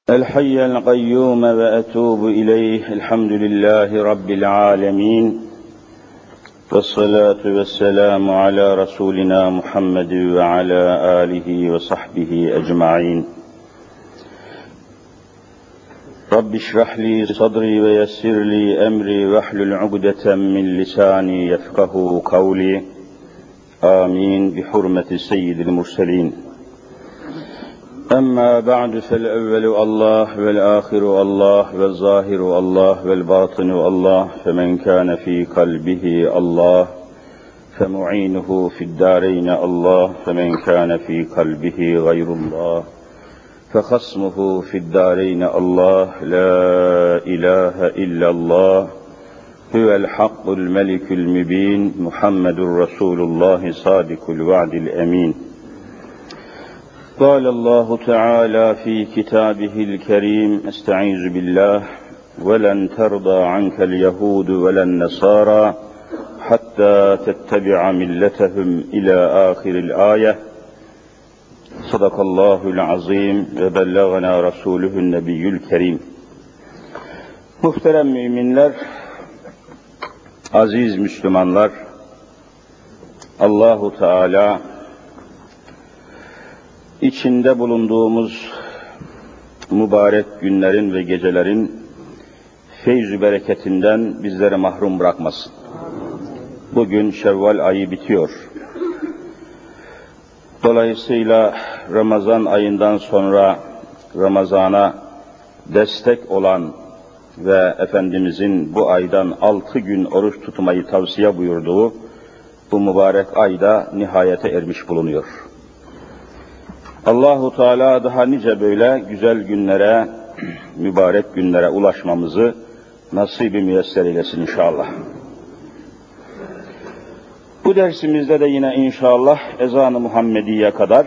الحي القيوم وأتوب إليه الحمد لله رب العالمين والصلاة والسلام على رسولنا محمد وعلى آله وصحبه أجمعين رب اشرح لي صدري ويسر لي أمري واحلل عقدة من لساني يفقه قولي آمين بحرمة سيد المرسلين أما بعد فالأول الله والآخر الله والظاهر الله والباطن الله فمن كان في قلبه الله فمعينه في الدارين الله فمن كان في قلبه غير الله فخصمه في الدارين الله لا إله إلا الله هو الحق الملك المبين محمد رسول الله صادق الوعد الأمين قال الله تعالى في كتابه الكريم استعيذ بالله ولن ترضى عنك اليهود ولا النصارى حتى تتبع ملتهم إلى آخر الآية صدق الله العظيم وبلغنا رسوله النبي الكريم. Muhterem müminler, aziz Müslümanlar, Allahu Teala İçinde bulunduğumuz mübarek günlerin ve gecelerin feyz-ü bereketinden bizleri mahrum bırakmasın. Bugün Şevval ayı bitiyor. Dolayısıyla Ramazan ayından sonra Ramazan'a destek olan ve Efendimizin bu aydan 6 gün oruç tutmayı tavsiye buyurduğu bu mübarek ayda nihayete ermiş bulunuyor. Allahu Teala daha nice böyle güzel günlere, mübarek günlere ulaşmamızı nasip-i müyesser eylesin inşallah. Bu dersimizde de yine inşallah ezan-ı Muhammediye kadar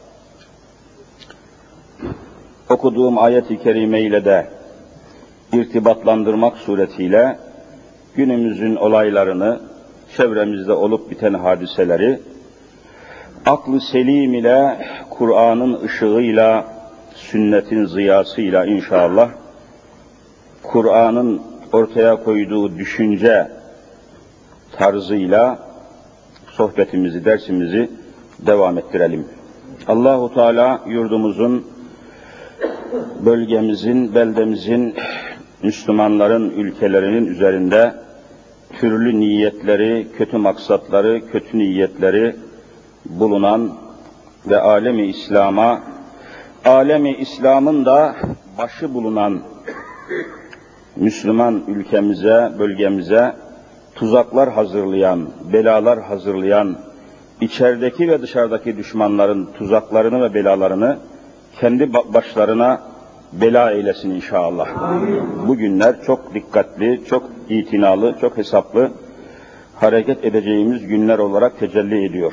okuduğum ayet-i kerime ile de irtibatlandırmak suretiyle günümüzün olaylarını, çevremizde olup biten hadiseleri aklı selim ile, Kur'an'ın ışığıyla, sünnetin ziyasıyla inşallah Kur'an'ın ortaya koyduğu düşünce tarzıyla sohbetimizi, dersimizi devam ettirelim. Allahu Teala yurdumuzun, bölgemizin, beldemizin, Müslümanların ülkelerinin üzerinde türlü niyetleri, kötü maksatları, kötü niyetleri bulunan ve alemi İslam'ın da başı bulunan Müslüman ülkemize, bölgemize tuzaklar hazırlayan, belalar hazırlayan, içerideki ve dışarıdaki düşmanların tuzaklarını ve belalarını kendi başlarına bela eylesin inşallah. Amin. Bu günler çok dikkatli, çok itinalı, çok hesaplı hareket edeceğimiz günler olarak tecelli ediyor.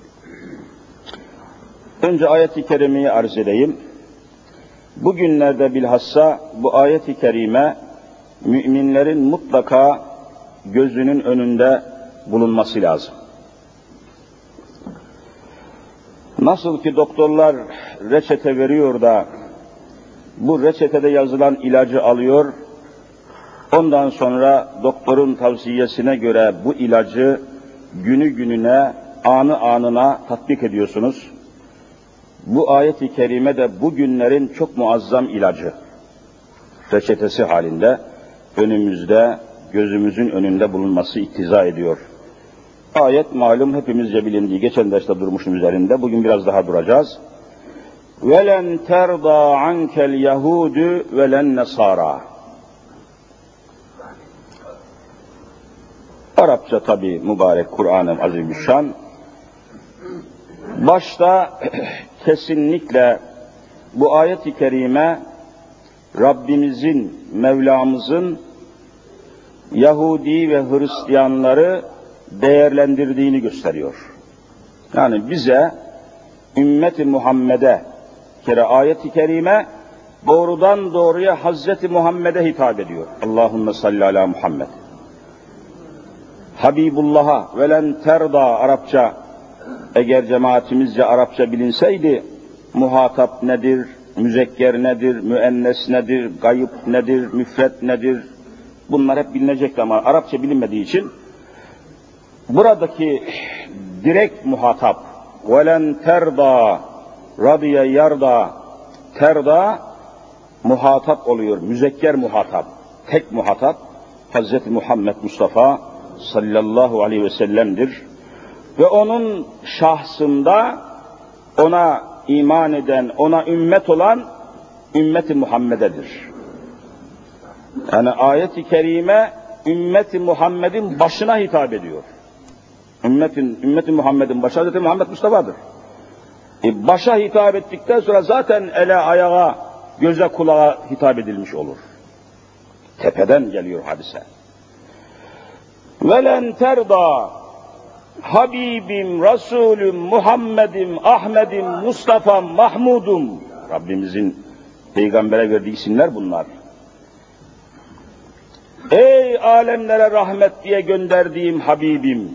Önce ayet-i kerimeyi arz edeyim. Bugünlerde bilhassa bu ayet-i kerime müminlerin mutlaka gözünün önünde bulunması lazım. Nasıl ki doktorlar reçete veriyor da bu reçetede yazılan ilacı alıyor, ondan sonra doktorun tavsiyesine göre bu ilacı günü gününe, anı anına tatbik ediyorsunuz. Bu ayet-i kerime de bu günlerin çok muazzam ilacı, reçetesi halinde önümüzde, gözümüzün önünde bulunması iktiza ediyor. Ayet malum hepimizce bilindiği, geçen derste durmuşum üzerinde, bugün biraz daha duracağız. وَلَنْ تَرْضَى عَنْكَ الْيَهُودُ وَلَنْ نَصَارَى. Arapça tabi mübarek Kur'an-ı Azimüşşan. Başta kesinlikle bu ayet-i kerime Rabbimizin, Mevlamızın Yahudi ve Hristiyanları değerlendirdiğini gösteriyor. Yani bize, ümmeti Muhammed'e kere ayet-i kerime doğrudan doğruya Hazreti Muhammed'e hitap ediyor. Allahümme salli ala Muhammed. Habibullah'a velen terda Arapça, eğer cemaatimizce Arapça bilinseydi muhatap nedir, müzekker nedir, müennes nedir, gayb nedir, müfret nedir? Bunlar hep bilinecekti ama Arapça bilinmediği için buradaki direkt muhatap وَلَنْ تَرْضَى radiye yarda terda muhatap oluyor, müzekker muhatap, tek muhatap Hz. Muhammed Mustafa sallallahu aleyhi ve sellem'dir. Ve onun şahsında ona iman eden, ona ümmet olan ümmeti Muhammed'edir. Yani ayet-i kerime ümmeti Muhammed'in başına hitap ediyor. Ümmeti Muhammed'in başı Hz. Muhammed Mustafa'dır. Başa hitap ettikten sonra zaten ele, ayağa, göze, kulağa hitap edilmiş olur. Tepeden geliyor hadise. وَلَنْ تَرْضَى Habibim, Resulüm, Muhammed'im, Ahmet'im, Mustafa'm, Mahmud'um. Rabbimizin peygambere verdiği isimler bunlar. Ey alemlere rahmet diye gönderdiğim Habibim.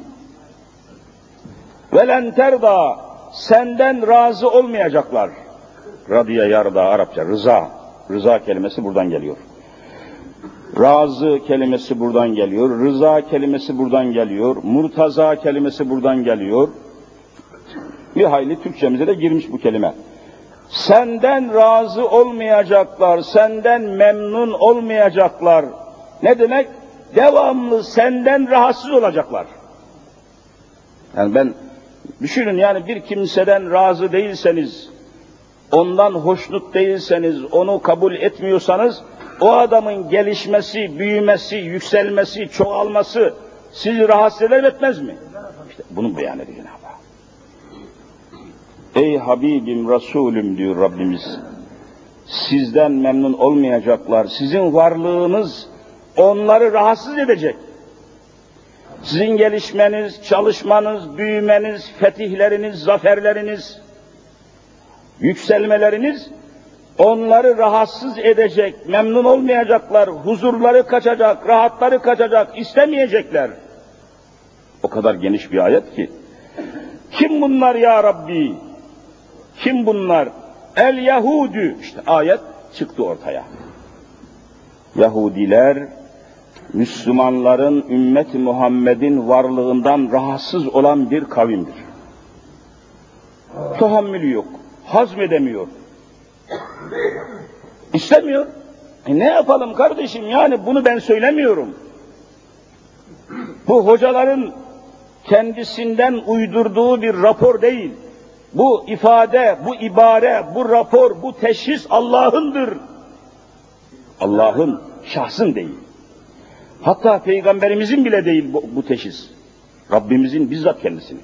وَلَنْ تَرْضَى Senden razı olmayacaklar. Radiye yarda Arapça, rıza. Rıza kelimesi buradan geliyor. Razı kelimesi buradan geliyor. Rıza kelimesi buradan geliyor. Murtaza kelimesi buradan geliyor. Bir hayli Türkçemize de girmiş bu kelime. Senden razı olmayacaklar, senden memnun olmayacaklar. Ne demek? Devamlı senden rahatsız olacaklar. Yani ben düşünün, yani bir kimseden razı değilseniz, ondan hoşnut değilseniz, onu kabul etmiyorsanız, o adamın gelişmesi, büyümesi, yükselmesi, çoğalması sizi rahatsız eder etmez mi? İşte bunu beyan ediyor Cenab-ı Hak. Ey Habibim, Resulüm diyor Rabbimiz. Sizden memnun olmayacaklar. Sizin varlığınız onları rahatsız edecek. Sizin gelişmeniz, çalışmanız, büyümeniz, fetihleriniz, zaferleriniz, yükselmeleriniz onları rahatsız edecek, memnun olmayacaklar, huzurları kaçacak, rahatları kaçacak, istemeyecekler. O kadar geniş bir ayet ki. Kim bunlar ya Rabbi? Kim bunlar? El Yahudü. İşte ayet çıktı ortaya. Yahudiler, Müslümanların, ümmeti Muhammed'in varlığından rahatsız olan bir kavimdir. Tahammülü yok, hazmedemiyor. İstemiyor. Ne yapalım kardeşim, yani bunu ben söylemiyorum. Bu hocaların kendisinden uydurduğu bir rapor değil. Bu ifade, bu ibare, bu rapor, bu teşhis Allah'ındır. Allah'ın, şahsın değil. Hatta Peygamberimizin bile değil bu teşhis. Rabbimizin bizzat kendisini.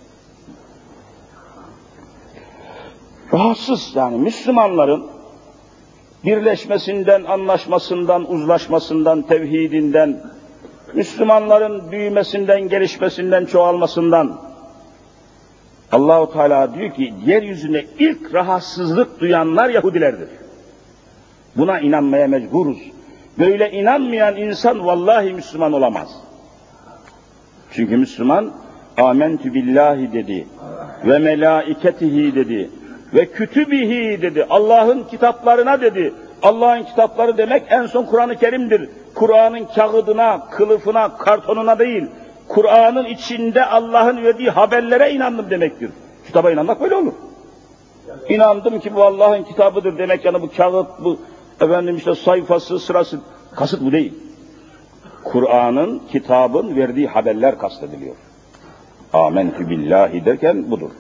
Rahatsız, yani Müslümanların birleşmesinden, anlaşmasından, uzlaşmasından, tevhidinden, Müslümanların büyümesinden, gelişmesinden, çoğalmasından. Allah-u Teala diyor ki, yeryüzünde ilk rahatsızlık duyanlar Yahudilerdir. Buna inanmaya mecburuz. Böyle inanmayan insan vallahi Müslüman olamaz. Çünkü Müslüman, âmentü billahi dedi, ve melâiketihi dedi, ve kütübihi dedi, Allah'ın kitaplarına dedi. Allah'ın kitapları demek en son Kur'an-ı Kerim'dir. Kur'an'ın kağıdına, kılıfına, kartonuna değil, Kur'an'ın içinde Allah'ın verdiği haberlere inandım demektir. Kitaba inanmak böyle olur. İnandım ki bu Allah'ın kitabıdır demek, yani bu kağıt, bu efendim işte sayfası, sırası, kasıt bu değil. Kur'an'ın, kitabın verdiği haberler kastediliyor. Âmentü billahi derken budur.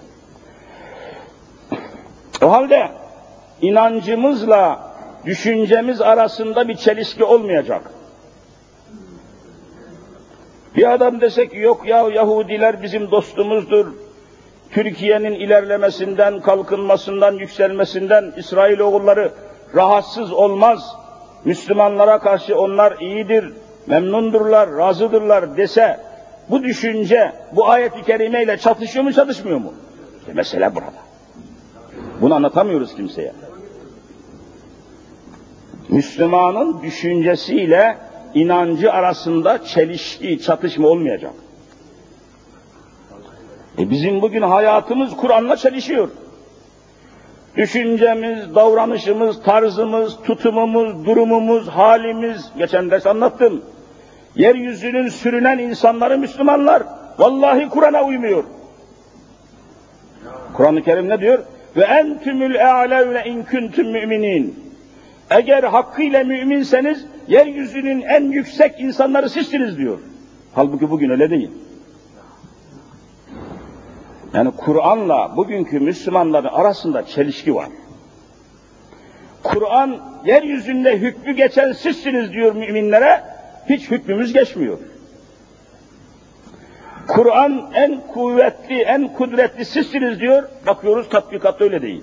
O halde inancımızla düşüncemiz arasında bir çelişki olmayacak. Bir adam desek yok ya Yahudiler bizim dostumuzdur. Türkiye'nin ilerlemesinden, kalkınmasından, yükselmesinden İsrailoğulları rahatsız olmaz. Müslümanlara karşı onlar iyidir, memnundurlar, razıdırlar dese, bu düşünce bu ayet-i kerimeyle çatışıyor mu, çatışmıyor mu? İşte mesele burada. Bunu anlatamıyoruz kimseye. Müslümanın düşüncesiyle inancı arasında çelişki, çatışma olmayacak. Bizim bugün hayatımız Kur'an'la çelişiyor. düşüncemiz, davranışımız, tarzımız, tutumumuz, durumumuz, halimiz, geçen ders anlattım. Yeryüzünün sürünen insanları Müslümanlar, vallahi Kur'an'a uymuyor. Kur'an-ı Kerim ne diyor? Ve entümül e'alevne in kuntum müminin. Eğer hakkıyla müminseniz, yeryüzünün en yüksek insanları sizsiniz diyor. Halbuki bugün öyle değil. Yani Kur'an'la bugünkü Müslümanların arasında çelişki var. Kur'an, yeryüzünde hükmü geçen sizsiniz diyor müminlere, hiç hükmümüz geçmiyor. Kur'an en kuvvetli, en kudretli sizsiniz diyor, bakıyoruz tatbikatta öyle değil.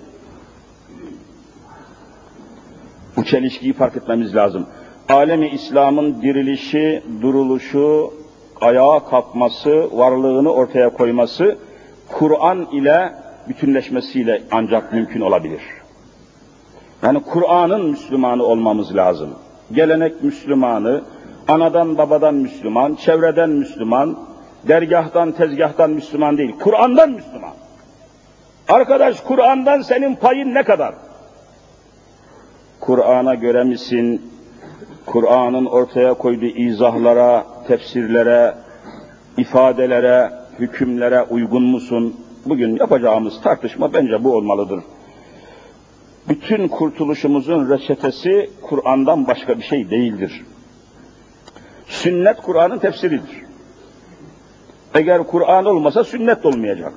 Bu çelişkiyi fark etmemiz lazım. Alemi İslam'ın dirilişi, duruluşu, ayağa kalkması, varlığını ortaya koyması, Kur'an ile bütünleşmesiyle ancak mümkün olabilir. Yani Kur'an'ın Müslümanı olmamız lazım. Gelenek Müslümanı, anadan babadan Müslüman, çevreden Müslüman, dergahtan tezgahtan Müslüman değil, Kur'an'dan Müslüman. Arkadaş, Kur'an'dan senin payın ne kadar? Kur'an'a göre misin? Kur'an'ın ortaya koyduğu izahlara, tefsirlere, ifadelere, hükümlere uygun musun? Bugün yapacağımız tartışma bence bu olmalıdır. Bütün kurtuluşumuzun reçetesi Kur'an'dan başka bir şey değildir. Sünnet Kur'an'ın tefsiridir. Eğer Kur'an olmasa sünnet olmayacak.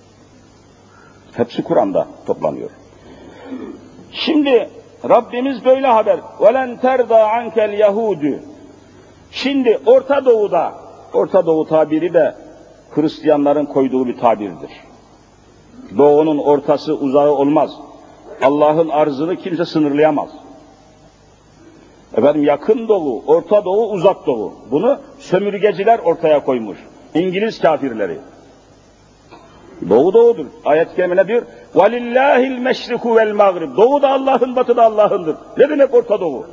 Hepsi Kur'an'da toplanıyor. Şimdi Rabbimiz böyle haber. وَلَنْ تَرْضَى عَنْكَ الْيَهُودُ. Şimdi Orta Doğu tabiri de Hristiyanların koyduğu bir tabirdir. Doğunun ortası uzağı olmaz. Allah'ın arzını kimse sınırlayamaz. Efendim, yakın doğu, Orta Doğu, uzak doğu. Bunu sömürgeciler ortaya koymuş. İngiliz kafirleri. Doğu doğudur. Ayet-i kerime ne diyor? وَلِلَّهِ الْمَشْرِكُ وَالْمَغْرِبِ. Doğu da Allah'ın, batı da Allah'ındır. Ne demek Orta Doğu?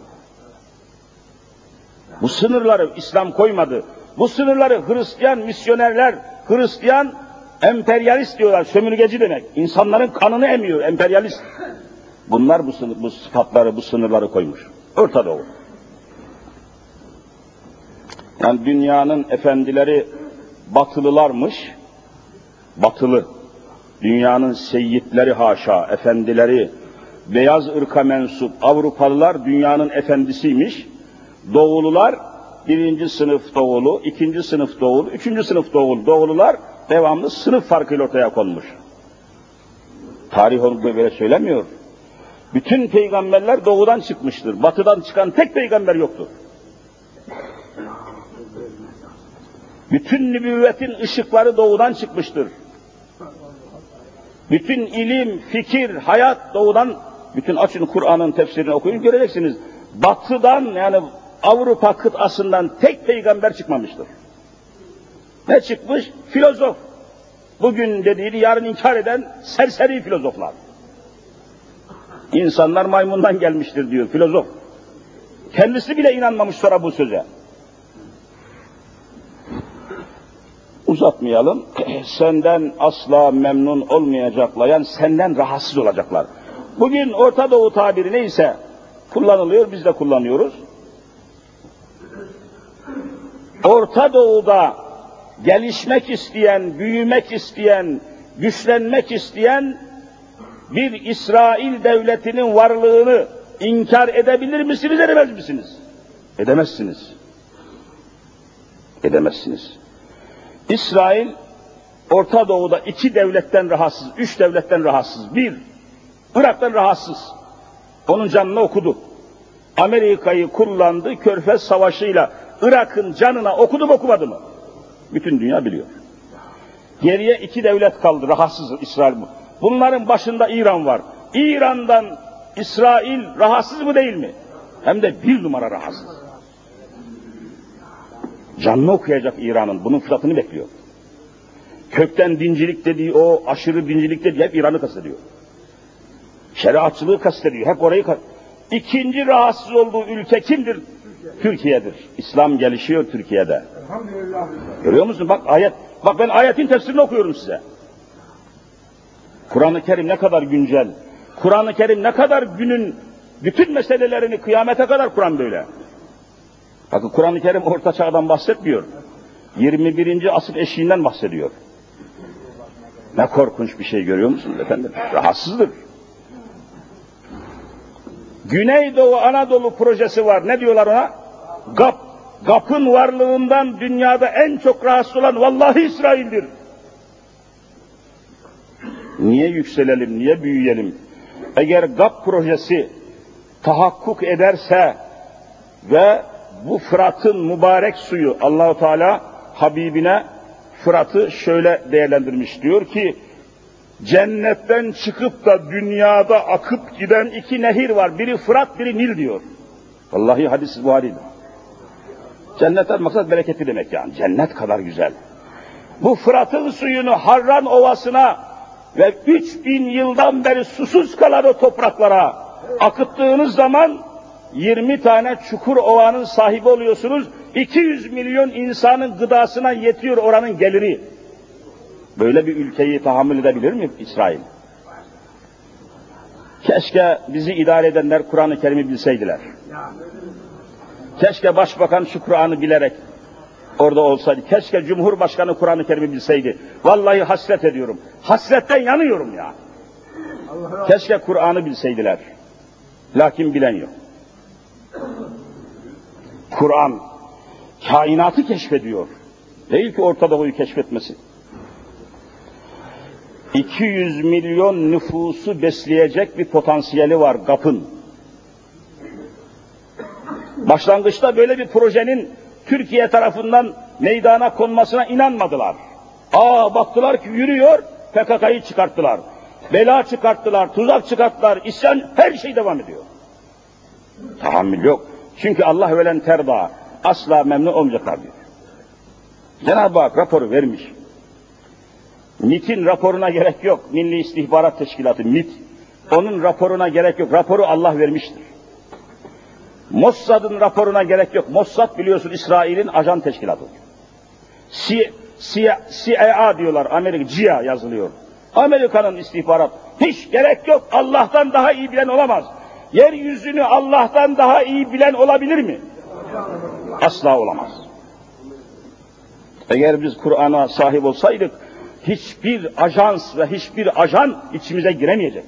Bu sınırları İslam koymadı. Bu sınırları Hristiyan misyonerler, Hristiyan emperyalist diyorlar, sömürgeci demek. İnsanların kanını emiyor, emperyalist. Bunlar bu sıfatları, bu sınırları koymuş. Orta Doğu. Yani dünyanın efendileri batılılarmış, batılı. Dünyanın seyyidleri haşa, efendileri, beyaz ırka mensup Avrupalılar dünyanın efendisiymiş. Doğulular, birinci sınıf doğulu, ikinci sınıf doğulu, üçüncü sınıf doğulular devamlı sınıf farkıyla ortaya konmuş. Tarih onu böyle söylemiyor. Bütün peygamberler doğudan çıkmıştır. Batıdan çıkan tek peygamber yoktur. Bütün nübüvvetin ışıkları doğudan çıkmıştır. Bütün ilim, fikir, hayat doğudan, bütün açın Kur'an'ın tefsirini okuyun göreceksiniz. Batıdan, yani Avrupa kıtasından tek peygamber çıkmamıştır. Ne çıkmış? Filozof. Bugün dediğini yarın inkar eden serseri filozoflar. İnsanlar maymundan gelmiştir diyor filozof. Kendisi bile inanmamış sonra bu söze. Uzatmayalım. Senden asla memnun olmayacaklar. Yani senden rahatsız olacaklar. Bugün Orta Doğu tabiri neyse kullanılıyor, biz de kullanıyoruz. Orta Doğu'da gelişmek isteyen, büyümek isteyen, güçlenmek isteyen bir İsrail devletinin varlığını inkar edebilir misiniz, edemez misiniz? Edemezsiniz. Edemezsiniz. İsrail, Orta Doğu'da 2 devletten rahatsız, 3 devletten rahatsız. 1, Irak'tan rahatsız. Onun canını okudu. Amerika'yı kullandı, Körfez Savaşı'yla Irak'ın canına okudu mu okumadı mı? Bütün dünya biliyor. Geriye 2 devlet kaldı, rahatsız İsrail bu. Bunların başında İran var. İran'dan İsrail rahatsız mı değil mi? Hem de 1 numara rahatsız. Canını okuyacak İran'ın, bunun fırsatını bekliyor. Kökten dincilik dediği, o aşırı dincilik dediği hep İran'ı kastediyor. Şeriatçılığı kastediyor, hep orayı kastediyor. İkinci rahatsız olduğu ülke kimdir? Türkiye'dir. İslam gelişiyor Türkiye'de. Görüyor musun? Bak ben ayetin tefsirini okuyorum size. Kur'an-ı Kerim ne kadar güncel. Kur'an-ı Kerim ne kadar günün bütün meselelerini kıyamete kadar Kur'an böyle. Bakın Kur'an-ı Kerim Orta Çağ'dan bahsetmiyor. 21. asır eşiğinden bahsediyor. Ne korkunç bir şey görüyor musunuz efendim? Rahatsızdır. Güneydoğu Anadolu projesi var. Ne diyorlar ona? GAP. GAP'ın varlığından dünyada en çok rahatsız olan vallahi İsrail'dir. Niye yükselelim, niye büyüyelim? Eğer GAP projesi tahakkuk ederse ve bu Fırat'ın mübarek suyu, Allah-u Teala Habibine Fırat'ı şöyle değerlendirmiş, diyor ki cennetten çıkıp da dünyada akıp giden iki nehir var, biri Fırat, biri Nil diyor. Vallahi hadis-i Buhari'dir. Cennetten maksat bereketli demek yani, cennet kadar güzel. Bu Fırat'ın suyunu Harran Ovası'na ve 3000 yıldan beri susuz kalan o topraklara akıttığınız zaman 20 tane çukur ovanın sahibi oluyorsunuz. 200 milyon insanın gıdasına yetiyor oranın geliri. Böyle bir ülkeyi tahammül edebilir mi İsrail? Keşke bizi idare edenler Kur'an-ı Kerim'i bilseydiler. Keşke başbakan şu Kur'an'ı bilerek orada olsaydı. Keşke Cumhurbaşkanı Kur'an-ı Kerim'i bilseydi. Vallahi hasret ediyorum. Hasretten yanıyorum ya. Keşke Kur'an'ı bilseydiler. Lakin bilen yok. Kur'an kainatı keşfediyor. Değil ki Orta Doğu'yu keşfetmesi. 200 milyon nüfusu besleyecek bir potansiyeli var GAP'ın. Başlangıçta böyle bir projenin Türkiye tarafından meydana konmasına inanmadılar. Baktılar ki yürüyor, PKK'yı çıkarttılar. Bela çıkarttılar, tuzak çıkarttılar, isyan, her şey devam ediyor. Tahammül yok. Çünkü Allah velen terda, asla memnun olmayacaklar diyor. Cenab-ı Hak raporu vermiş. MİT'in raporuna gerek yok. Milli İstihbarat Teşkilatı, MİT. Onun raporuna gerek yok. Raporu Allah vermiştir. Mossad'ın raporuna gerek yok. Mossad biliyorsun İsrail'in ajan teşkilatı. CIA diyorlar, Amerika, CIA yazılıyor. Amerika'nın istihbarat. Hiç gerek yok. Allah'tan daha iyi bilen olamaz. Yeryüzünü Allah'tan daha iyi bilen olabilir mi? Asla olamaz. Eğer biz Kur'an'a sahip olsaydık, hiçbir ajans ve hiçbir ajan içimize giremeyecek.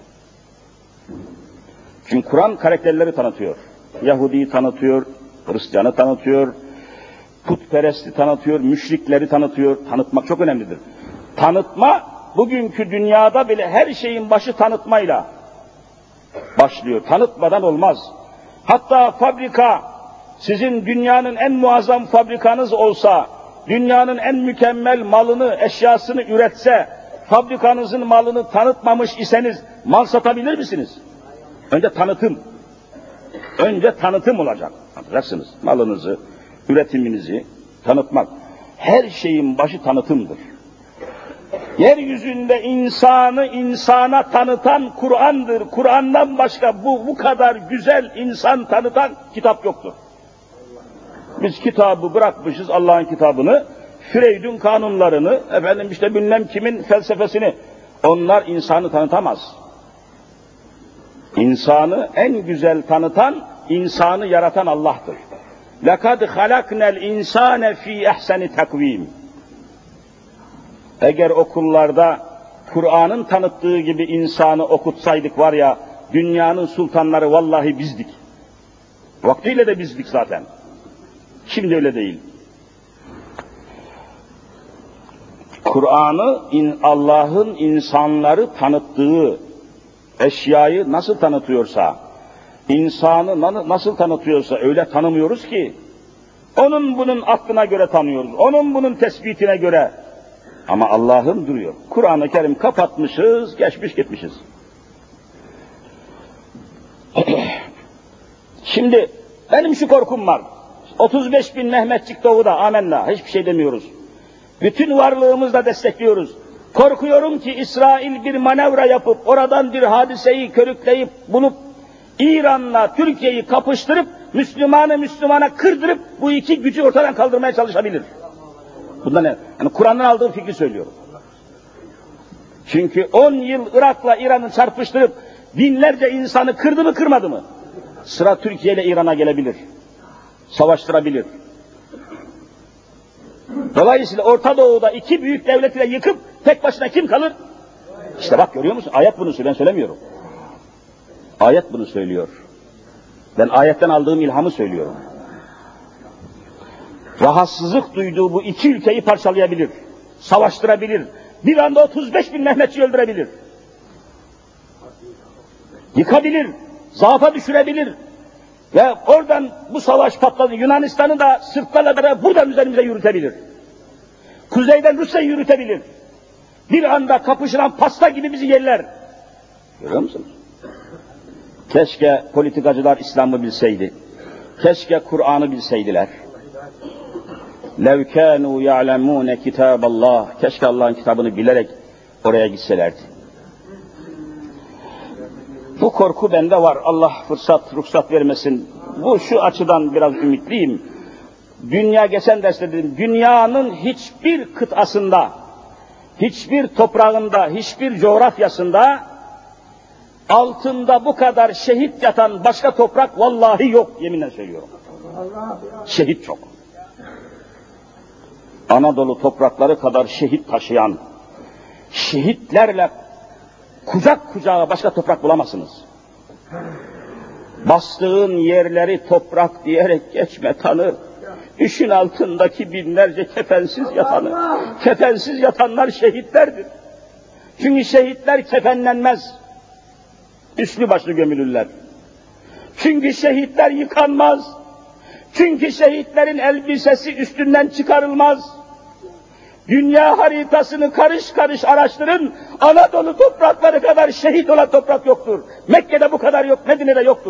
Çünkü Kur'an karakterleri tanıtıyor. Yahudi'yi tanıtıyor, Hristiyan'ı tanıtıyor, putperesti tanıtıyor, müşrikleri tanıtıyor. Tanıtmak çok önemlidir. Tanıtma, bugünkü dünyada bile her şeyin başı tanıtmayla başlıyor. Tanıtmadan olmaz. Hatta fabrika, sizin dünyanın en muazzam fabrikanız olsa, dünyanın en mükemmel malını, eşyasını üretse, fabrikanızın malını tanıtmamış iseniz mal satabilir misiniz? Önce tanıtım. Önce tanıtım olacak. Anlayacaksınız. Malınızı, üretiminizi tanıtmak. Her şeyin başı tanıtımdır. Yeryüzünde insanı insana tanıtan Kur'an'dır. Kur'an'dan başka bu kadar güzel insan tanıtan kitap yoktur. Biz kitabı bırakmışız, Allah'ın kitabını, Freud'un kanunlarını, işte bilmem kimin felsefesini. Onlar insanı tanıtamaz. İnsanı en güzel tanıtan, insanı yaratan Allah'tır. لَقَدْ خَلَقْنَا الْاِنْسَانَ ف۪ي اَحْسَنِ تَقْو۪يمٍ. Eğer okullarda Kur'an'ın tanıttığı gibi insanı okutsaydık var ya, dünyanın sultanları vallahi bizdik. Vaktiyle de bizdik zaten. Şimdi öyle değil. Kur'an'ı Allah'ın insanları tanıttığı eşyayı nasıl tanıtıyorsa, insanı nasıl tanıtıyorsa öyle tanımıyoruz ki, onun bunun aklına göre tanıyoruz, onun bunun tespitine göre. Ama Allah'ın duruyor. Kur'an-ı Kerim kapatmışız, geçmiş gitmişiz. Şimdi benim şu korkum var. 35 bin Mehmetçik Doğu'da, amenna, hiçbir şey demiyoruz. Bütün varlığımızla destekliyoruz. Korkuyorum ki İsrail bir manevra yapıp, oradan bir hadiseyi körükleyip, bulup, İran'la Türkiye'yi kapıştırıp, Müslümanı Müslümana kırdırıp, bu iki gücü ortadan kaldırmaya çalışabilir. Bundan ne? Yani Kur'an'dan aldığım fikri söylüyorum. Çünkü 10 yıl Irak'la İran'ı çarpıştırıp, binlerce insanı kırdı mı kırmadı mı? Sıra Türkiye ile İran'a gelebilir. Savaştırabilir. Dolayısıyla Orta Doğu'da iki büyük devleti de yıkıp tek başına kim kalır? İşte bak görüyor musun? Ayet bunu söylüyor, ben söylemiyorum. Ayet bunu söylüyor. Ben ayetten aldığım ilhamı söylüyorum. Rahatsızlık duyduğu bu iki ülkeyi parçalayabilir, savaştırabilir, bir anda 35 bin Mehmetçi öldürebilir, yıkabilir, zaafa düşürebilir ve oradan bu savaş patladı. Yunanistan'ı da Sırplarla beraber buradan üzerimize yürütebilir. Kuzeyden Rusya'yı yürütebilir. Bir anda kapışılan pasta gibi bizi yerler. Görüyor musunuz? Keşke politikacılar İslam'ı bilseydi. Keşke Kur'an'ı bilseydiler. لَوْ كَانُوا يَعْلَمُونَ كِتَابَ اللّٰهِ Keşke Allah'ın kitabını bilerek oraya gitselerdi. Bu korku bende var. Allah ruhsat vermesin. Bu şu açıdan biraz ümitliyim. Dünya, geçen derste dedim, dünyanın hiçbir kıtasında, hiçbir toprağında, hiçbir coğrafyasında altında bu kadar şehit yatan başka toprak vallahi yok, yeminle söylüyorum. Şehit çok. Anadolu toprakları kadar şehit taşıyan, şehitlerle kucak kucağa başka toprak bulamazsınız. Bastığın yerleri toprak diyerek geçme tanır. Düşün altındaki binlerce kefensiz yatanı. Kefensiz yatanlar şehitlerdir. Çünkü şehitler kefenlenmez. Üslü başlı gömülürler. Çünkü şehitler yıkanmaz. Çünkü şehitlerin elbisesi üstünden çıkarılmaz. Dünya haritasını karış karış araştırın, Anadolu toprakları kadar şehit olan toprak yoktur. Mekke'de bu kadar yok, Medine'de yoktur.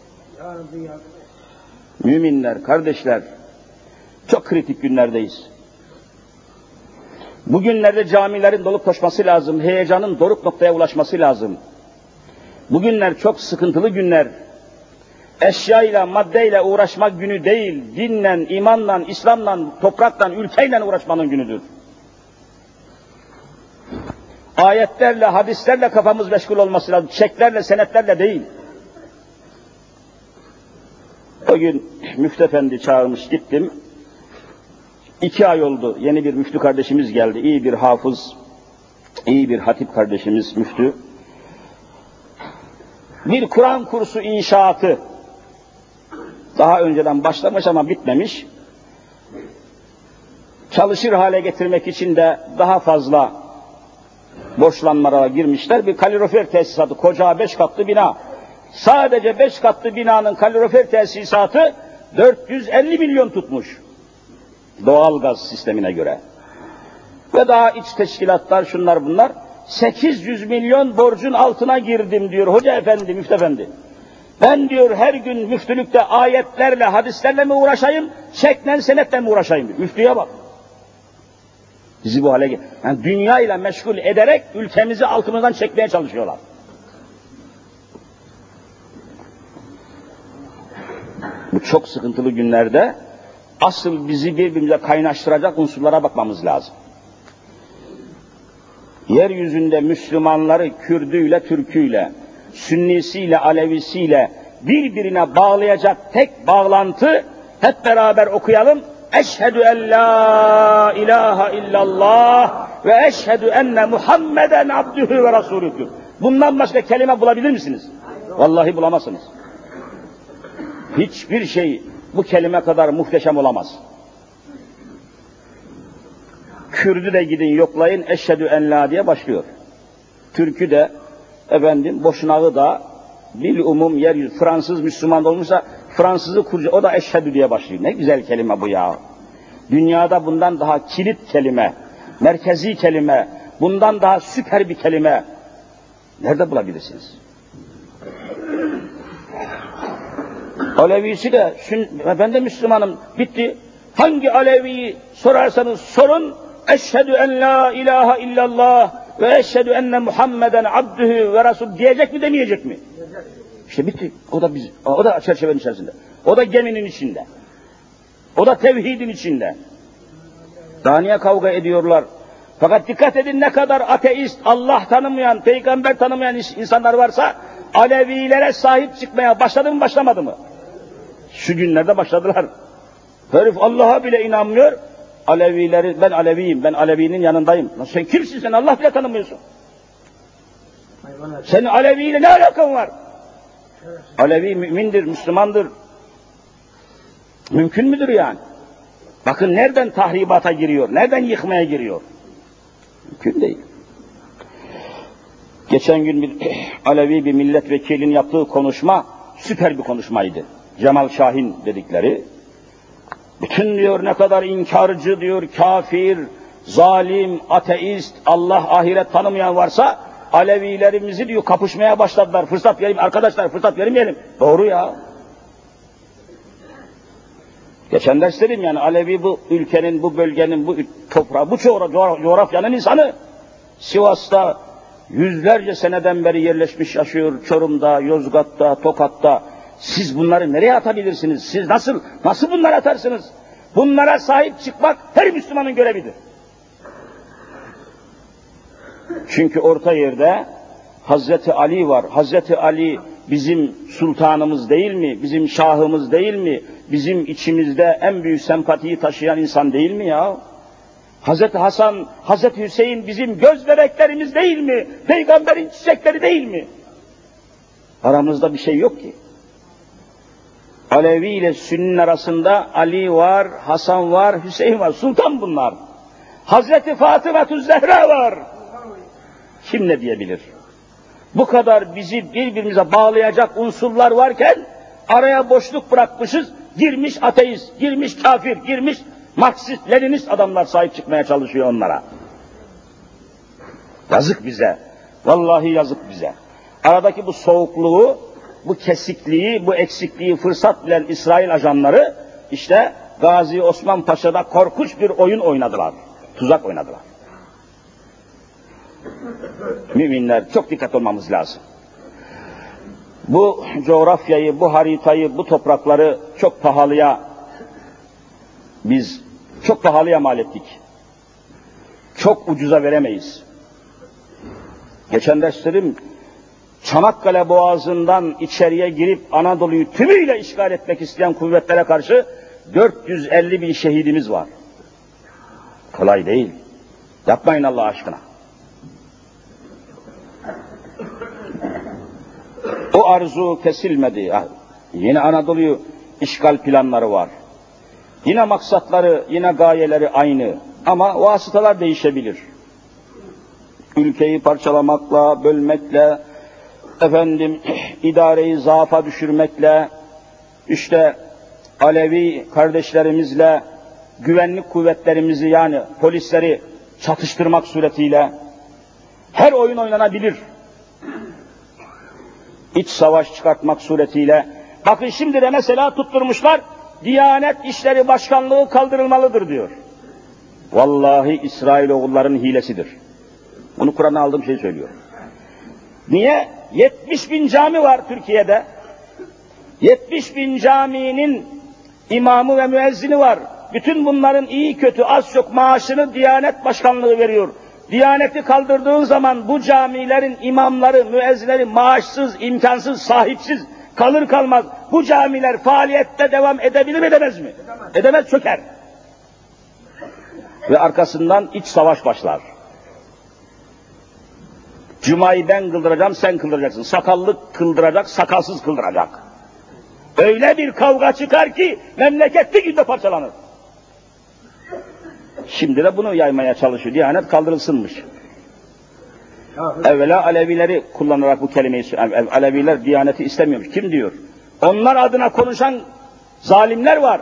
Müminler, kardeşler, çok kritik günlerdeyiz. Bugünlerde camilerin dolup taşması lazım, heyecanın doruk noktaya ulaşması lazım. Bugünler çok sıkıntılı günler. Eşyayla, maddeyle uğraşmak günü değil, dinle, imanla, İslam'la, toprakla, ülkeyle uğraşmanın günüdür. Ayetlerle, hadislerle kafamız meşgul olması lazım, çeklerle, senetlerle değil. O gün Müftü Efendi çağırmış, gittim. 2 ay oldu, yeni bir müftü kardeşimiz geldi, iyi bir hafız, iyi bir hatip kardeşimiz, müftü. Bir Kur'an kursu inşaatı, daha önceden başlamış ama bitmemiş. Çalışır hale getirmek için de daha fazla borçlanmalara girmişler. Bir kalorifer tesisatı, koca 5 katlı bina. Sadece 5 katlı binanın kalorifer tesisatı 450 milyon tutmuş. Doğalgaz sistemine göre. Ve daha iç teşkilatlar, şunlar bunlar. 800 milyon borcun altına girdim diyor Hoca Efendi, Müftü Efendi. Ben diyor her gün müftülükte ayetlerle, hadislerle mi uğraşayım, çekle, senetle mi uğraşayım diyor. Müftüye bak. Bizi bu hale yani dünya ile meşgul ederek ülkemizi altımızdan çekmeye çalışıyorlar. Bu çok sıkıntılı günlerde asıl bizi birbirimize kaynaştıracak unsurlara bakmamız lazım. Yeryüzünde Müslümanları Kürdüyle, Türküyle, Sünnisiyle, Alevisiyle birbirine bağlayacak tek bağlantı, hep beraber okuyalım. Eşhedü en la ilahe illallah ve eşhedü enne Muhammeden abdühü ve rasulüdür. Bundan başka kelime bulabilir misiniz? Vallahi bulamazsınız. Hiçbir şey bu kelime kadar muhteşem olamaz. Kürdü de gidin yoklayın, eşhedü en la diye başlıyor. Türkü de, efendim, Boşnağı da, bil umum yeryüzü, Fransız Müslüman olmuşsa, Fransızı kuracak, o da eşhedü diye başlıyor. Ne güzel kelime bu ya. Dünyada bundan daha kilit kelime, merkezi kelime, bundan daha süper bir kelime nerede bulabilirsiniz? Alevisi de, ben de Müslümanım, bitti. Hangi Alevi'yi sorarsanız sorun, eşhedü en la ilahe illallah ve eşhedü enne Muhammeden abdühü ve rasul diyecek mi demeyecek mi? İşte bitti. O da çerçevenin içerisinde. O da geminin içinde. O da tevhidin içinde. Daha niye kavga ediyorlar? Fakat dikkat edin, ne kadar ateist, Allah tanımayan, peygamber tanımayan insanlar varsa Alevilere sahip çıkmaya başladı mı başlamadı mı? Şu günlerde başladılar. Herif Allah'a bile inanmıyor. Alevileri, ben Aleviyim, ben Alevinin yanındayım. Sen kimsin, sen Allah bile tanımıyorsun. Senin Aleviyle ne alakan var? Alevi mümindir, Müslümandır. Mümkün müdür yani? Bakın nereden tahribata giriyor, nereden yıkmaya giriyor? Mümkün değil. Geçen gün bir Alevi bir milletvekilinin yaptığı konuşma süper bir konuşmaydı. Cemal Şahin dedikleri. Bütün diyor ne kadar inkarcı diyor, kafir, zalim, ateist, Allah ahiret tanımayan varsa Alevilerimizi diyor kapışmaya başladılar. Fırsat verin arkadaşlar, fırsat vermeyelim. Doğru ya. Geçen ders dedim yani Alevi bu ülkenin, bu bölgenin, bu toprağı, bu coğrafyanın insanı. Sivas'ta yüzlerce seneden beri yerleşmiş yaşıyor. Çorum'da, Yozgat'ta, Tokat'ta. Siz bunları nereye atabilirsiniz? Siz nasıl bunları atarsınız? Bunlara sahip çıkmak her Müslümanın görevidir. Çünkü orta yerde Hazreti Ali var. Hazreti Ali bizim sultanımız değil mi? Bizim şahımız değil mi? Bizim içimizde en büyük sempatiyi taşıyan insan değil mi ya? Hazreti Hasan, Hazreti Hüseyin bizim göz bebeklerimiz değil mi? Peygamberin çiçekleri değil mi? Aramızda bir şey yok ki. Alevi ile Sünni arasında Ali var, Hasan var, Hüseyin var. Sultan bunlar. Hazreti Fatıma-tü Zehra var. Kim ne diyebilir? Bu kadar bizi birbirimize bağlayacak unsurlar varken araya boşluk bırakmışız. Girmiş ateist, girmiş kafir, girmiş Marksist, Leninist adamlar sahip çıkmaya çalışıyor onlara. Yazık bize. Vallahi yazık bize. Aradaki bu soğukluğu, bu kesikliği, bu eksikliği fırsat bilen İsrail ajanları işte Gazi Osman Paşa'da korkunç bir oyun oynadılar. Tuzak oynadılar. Müminler çok dikkat olmamız lazım. Bu coğrafyayı, bu haritayı, bu toprakları çok pahalıya mal ettik. Çok ucuza veremeyiz. Geçen derslerim Çanakkale Boğazı'ndan içeriye girip Anadolu'yu tümüyle işgal etmek isteyen kuvvetlere karşı 450 bin şehidimiz var. Kolay değil. Yapmayın Allah aşkına. O arzu kesilmedi. Yine Anadolu'yu işgal planları var. Yine maksatları, yine gayeleri aynı. Ama vasıtalar değişebilir. Ülkeyi parçalamakla, bölmekle, idareyi zaafa düşürmekle, işte Alevi kardeşlerimizle güvenlik kuvvetlerimizi yani polisleri çatıştırmak suretiyle her oyun oynanabilir. İç savaş çıkartmak suretiyle. Bakın şimdi de mesela tutturmuşlar, Diyanet İşleri Başkanlığı kaldırılmalıdır diyor. Vallahi İsrailoğulların hilesidir. Bunu Kur'an'a aldığım şey söylüyor. Niye? 70 bin cami var Türkiye'de. 70 bin caminin imamı ve müezzini var. Bütün bunların iyi kötü az çok maaşını Diyanet Başkanlığı veriyor. Diyaneti kaldırdığın zaman bu camilerin imamları, müezzinleri maaşsız, imkansız, sahipsiz kalır kalmaz bu camiler faaliyette devam edebilir mi edemez mi? Edemez, çöker. Ve arkasından iç savaş başlar. Cuma'yı ben kıldıracağım, sen kıldıracaksın. Sakallı kıldıracak, sakalsız kıldıracak. Öyle bir kavga çıkar ki memleket bir günde parçalanır. Şimdi de bunu yaymaya çalışıyor. Diyanet kaldırılsınmış. Evvela Alevileri kullanarak bu kelimeyi söylüyor. Aleviler Diyaneti istemiyormuş. Kim diyor? Onlar adına konuşan zalimler var.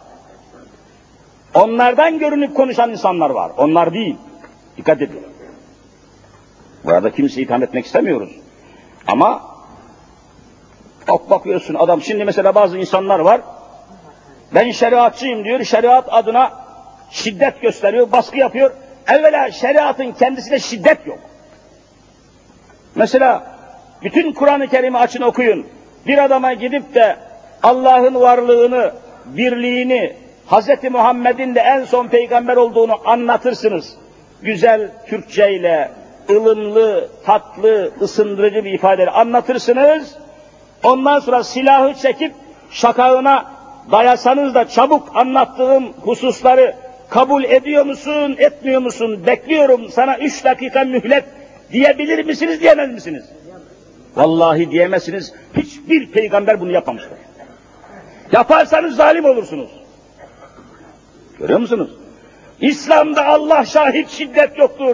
Onlardan görünüp konuşan insanlar var. Onlar değil. Dikkat edin. Burada kimseyi itham etmek istemiyoruz. Ama bakıyorsun adam, şimdi mesela bazı insanlar var, ben şeriatçıyım diyor, şeriat adına şiddet gösteriyor, baskı yapıyor. Evvela şeriatın kendisinde şiddet yok. Mesela bütün Kur'an-ı Kerim'i açın okuyun. Bir adama gidip de Allah'ın varlığını, birliğini, Hz. Muhammed'in de en son peygamber olduğunu anlatırsınız. Güzel Türkçeyle, ılımlı, tatlı, ısındırıcı bir ifadeyle anlatırsınız. Ondan sonra silahı çekip şakağına dayasanız da çabuk anlattığım hususları kabul ediyor musun, etmiyor musun, bekliyorum sana 3 dakika mühlet diyebilir misiniz, diyemez misiniz? Vallahi diyemezsiniz. Hiçbir peygamber bunu yapmamıştır. Yaparsanız zalim olursunuz. Görüyor musunuz? İslam'da Allah şahit şiddet yoktur.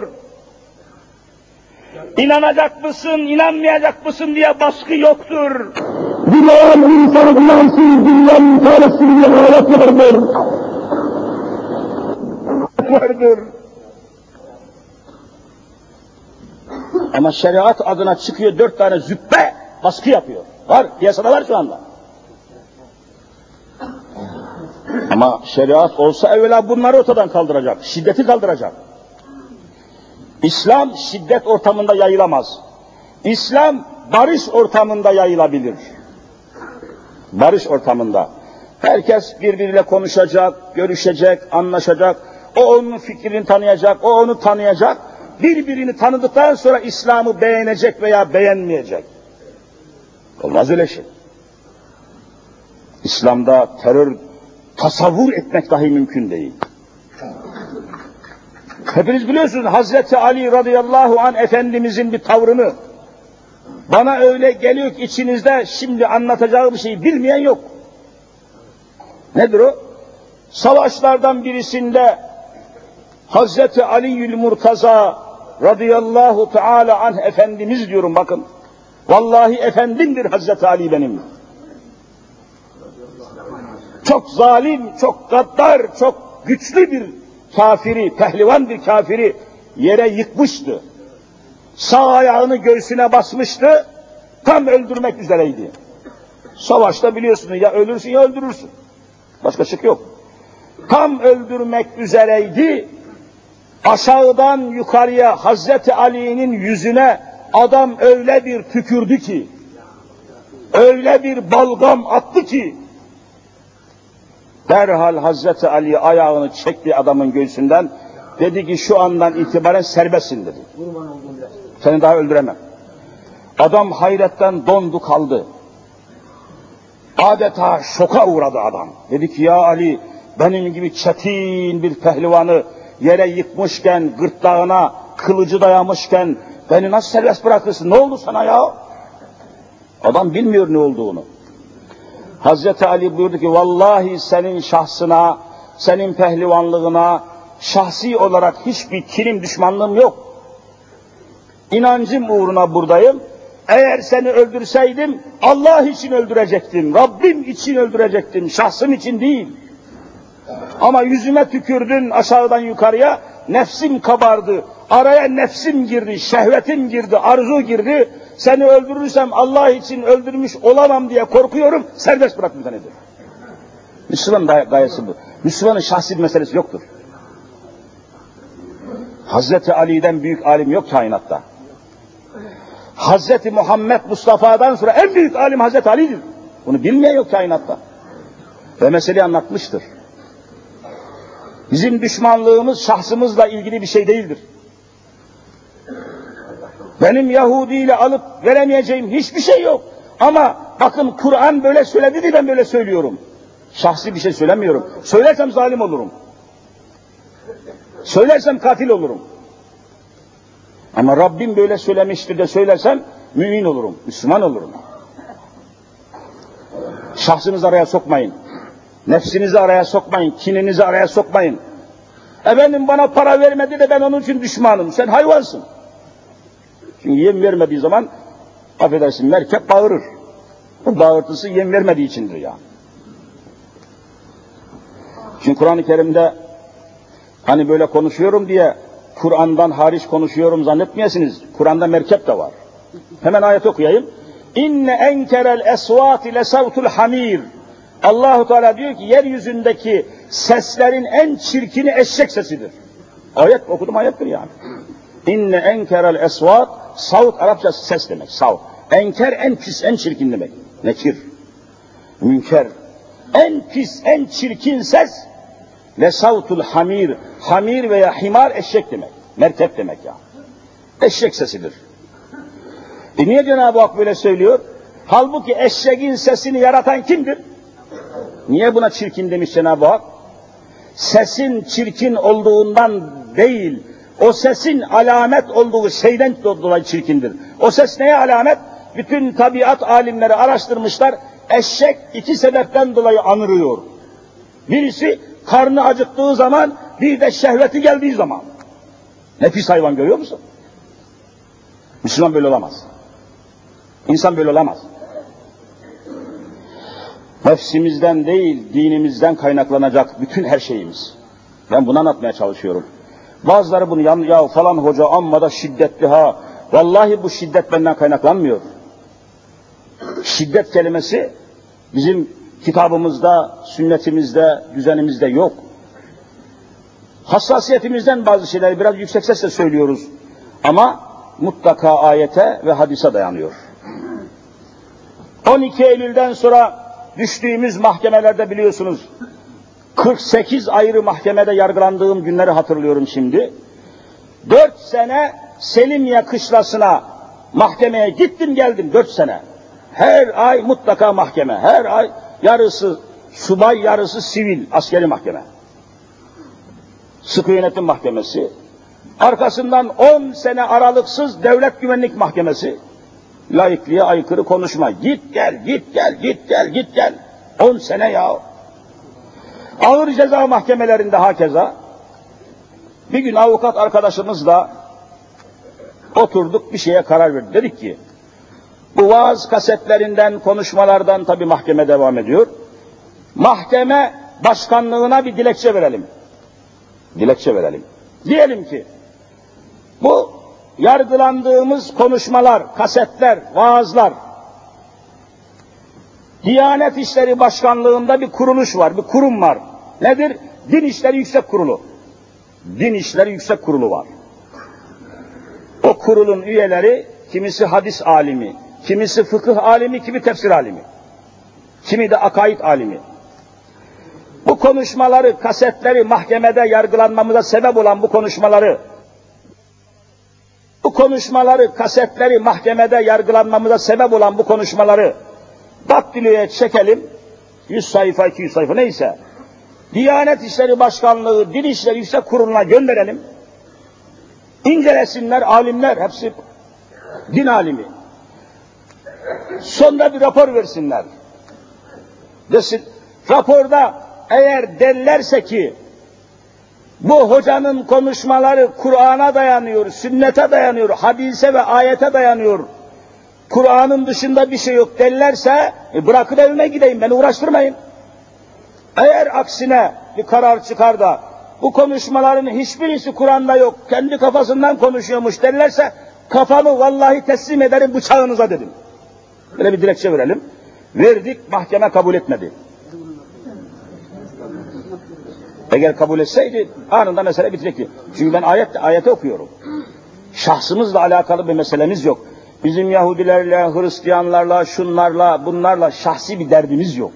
İnanacak mısın, inanmayacak mısın diye baskı yoktur. Dileyen insanı inansın, dünyanın tanesi bir hayat vardır. Vardır. Ama şeriat adına çıkıyor 4 tane züppe baskı yapıyor. Var, piyasada var şu anda. Ama şeriat olsa evvela bunları ortadan kaldıracak, şiddeti kaldıracak. İslam şiddet ortamında yayılamaz. İslam barış ortamında yayılabilir. Barış ortamında. Herkes birbiriyle konuşacak, görüşecek, anlaşacak. O onun fikrini tanıyacak, o onu tanıyacak. Birbirini tanıdıktan sonra İslam'ı beğenecek veya beğenmeyecek. Olmaz öyle şey. İslam'da terör tasavvur etmek dahi mümkün değil. Hepiniz biliyorsunuz Hazreti Ali radıyallahu anh Efendimizin bir tavrını. Bana öyle geliyor ki içinizde şimdi anlatacağı bir şey bilmeyen yok. Nedir o? Savaşlardan birisinde Hazreti Ali'ül Murtaza radıyallahu teala anh Efendimiz diyorum bakın. Vallahi efendimdir Hazreti Ali benim. Çok zalim, çok gaddar, çok güçlü bir kafiri, pehlivan bir kafiri yere yıkmıştı. Sağ ayağını göğsüne basmıştı, tam öldürmek üzereydi. Savaşta biliyorsunuz ya ölürsün ya öldürürsün. Başka şık yok. Tam öldürmek üzereydi, aşağıdan yukarıya Hazreti Ali'nin yüzüne adam öyle bir tükürdü ki, öyle bir balgam attı ki, derhal Hazreti Ali ayağını çekti adamın göğsünden, dedi ki şu andan itibaren serbestsin dedi. Seni daha öldüremem. Adam hayretten dondu kaldı. Adeta şoka uğradı adam. Dedi ki ya Ali, benim gibi çetin bir pehlivanı yere yıkmışken, gırtlağına kılıcı dayamışken beni nasıl serbest bırakırsın? Ne oldu sana ya? Adam bilmiyor ne olduğunu. Hazreti Ali buyurdu ki vallahi senin şahsına, senin pehlivanlığına şahsi olarak hiçbir kinim, düşmanlığım yok. İnancım uğruna buradayım. Eğer seni öldürseydim Allah için öldürecektim, Rabbim için öldürecektim, şahsım için değil. Ama yüzüme tükürdün aşağıdan yukarıya, nefsim kabardı, araya nefsim girdi, şehvetim girdi, arzu girdi. Seni öldürürsem Allah için öldürmüş olamam diye korkuyorum, serbest bırak beni dedi. Müslüman gayesi bu. Müslümanın şahsi bir meselesi yoktur. Hazreti Ali'den büyük alim yok kainatta. Hazreti Muhammed Mustafa'dan sonra en büyük alim Hazreti Ali'dir. Bunu bilmeyen yok kainatta. Ve meseleyi anlatmıştır. Bizim düşmanlığımız şahsımızla ilgili bir şey değildir. Benim Yahudi ile alıp veremeyeceğim hiçbir şey yok. Ama bakın Kur'an böyle söyledi diye ben böyle söylüyorum. Şahsi bir şey söylemiyorum. Söylersem zalim olurum. Söylersem katil olurum. Ama Rabbim böyle söylemiştir de söylersem mümin olurum, Müslüman olurum. Şahsınızı araya sokmayın. Nefsinizi araya sokmayın, kininizi araya sokmayın. Efendim bana para vermedi de ben onun için düşmanım. Sen hayvansın. Çünkü yem vermediği zaman, affedersin, merkep bağırır. Bu bağırtısı yem vermediği içindir ya. Çünkü Kur'an-ı Kerim'de hani böyle konuşuyorum diye Kur'an'dan hariç konuşuyorum zannetmeyesiniz. Kur'an'da merkep de var. Hemen ayet okuyayım. İnne enkerel esvati lesavtul hamir. Allahu Teala diyor ki yeryüzündeki seslerin en çirkini eşek sesidir. Ayet okudum, ayettir yani. İnne enkerel esvat, savut Arapça ses demek, savut. Enker en pis, en çirkin demek. Nekir, münker. En pis, en çirkin ses lesavtul hamir. Hamir veya himar eşek demek. Merkep demek ya. Eşek sesidir. Niye Cenab-ı Hak böyle söylüyor? Halbuki eşeğin sesini yaratan kimdir? Niye buna çirkin demiş Cenab-ı Hak? Sesin çirkin olduğundan değil, o sesin alamet olduğu şeyden dolayı çirkindir. O ses neye alamet? Bütün tabiat alimleri araştırmışlar, eşek iki sebepten dolayı anırıyor. Birisi karnı acıktığı zaman, bir de şehveti geldiği zaman. Nefis hayvan, görüyor musun? Müslüman böyle olamaz. İnsan böyle olamaz. Nefsimizden değil, dinimizden kaynaklanacak bütün her şeyimiz. Ben bunu anlatmaya çalışıyorum. Bazıları bunu ya falan hoca amma da şiddetli ha. Vallahi bu şiddet benden kaynaklanmıyor. Şiddet kelimesi bizim kitabımızda, sünnetimizde, düzenimizde yok. Hassasiyetimizden bazı şeyleri biraz yüksek sesle söylüyoruz. Ama mutlaka ayete ve hadise dayanıyor. 12 Eylül'den sonra düştüğümüz mahkemelerde biliyorsunuz, 48 ayrı mahkemede yargılandığım günleri hatırlıyorum şimdi. 4 sene Selimiye kışlasına mahkemeye gittim geldim, 4 sene. Her ay mutlaka mahkeme, her ay yarısı subay, yarısı sivil, askeri mahkeme. Sıkı yönetim mahkemesi. Arkasından 10 sene aralıksız devlet güvenlik mahkemesi. Laikliğe aykırı konuşma. Git gel, git gel, git gel, git gel. 10 sene ya. Ağır ceza mahkemelerinde hakeza. Bir gün avukat arkadaşımızla oturduk, bir şeye karar verdik. Dedik ki, bu vaaz kasetlerinden, konuşmalardan tabii mahkeme devam ediyor. Mahkeme başkanlığına bir dilekçe verelim. Dilekçe verelim. Diyelim ki, bu yargılandığımız konuşmalar, kasetler, vaazlar, Diyanet İşleri Başkanlığı'nda bir kuruluş var, bir kurum var. Nedir? Din İşleri Yüksek Kurulu. Din İşleri Yüksek Kurulu var. O kurulun üyeleri, kimisi hadis alimi, kimisi fıkıh alimi, kimi tefsir alimi, kimi de akaid alimi. Bu konuşmaları, kasetleri mahkemede yargılanmamıza sebep olan bu konuşmaları, kasetleri mahkemede yargılanmamıza sebep olan bu konuşmaları daktiloya çekelim, 100 sayfa, 200 sayfa neyse, Diyanet İşleri Başkanlığı, Din İşleri Yüksek Kurulu'na gönderelim, incelesinler, alimler, hepsi din alimi. Sonra bir rapor versinler. Desin, raporda eğer derlerse ki, bu hocanın konuşmaları Kur'an'a dayanıyor, sünnete dayanıyor, hadise ve ayete dayanıyor, Kur'an'ın dışında bir şey yok derlerse, bırakın evime gideyim, beni uğraştırmayın. Eğer aksine bir karar çıkar da, bu konuşmaların hiçbirisi Kur'an'da yok, kendi kafasından konuşuyormuş derlerse, kafamı vallahi teslim ederim bıçağınıza dedim. Böyle bir dilekçe verelim. Verdik, mahkeme kabul etmedi. Eğer kabul etseydi anında mesele bitecekti. Çünkü ben ayeti okuyorum. Şahsımızla alakalı bir meselemiz yok. Bizim Yahudilerle, Hristiyanlarla, şunlarla, bunlarla şahsi bir derdimiz yok.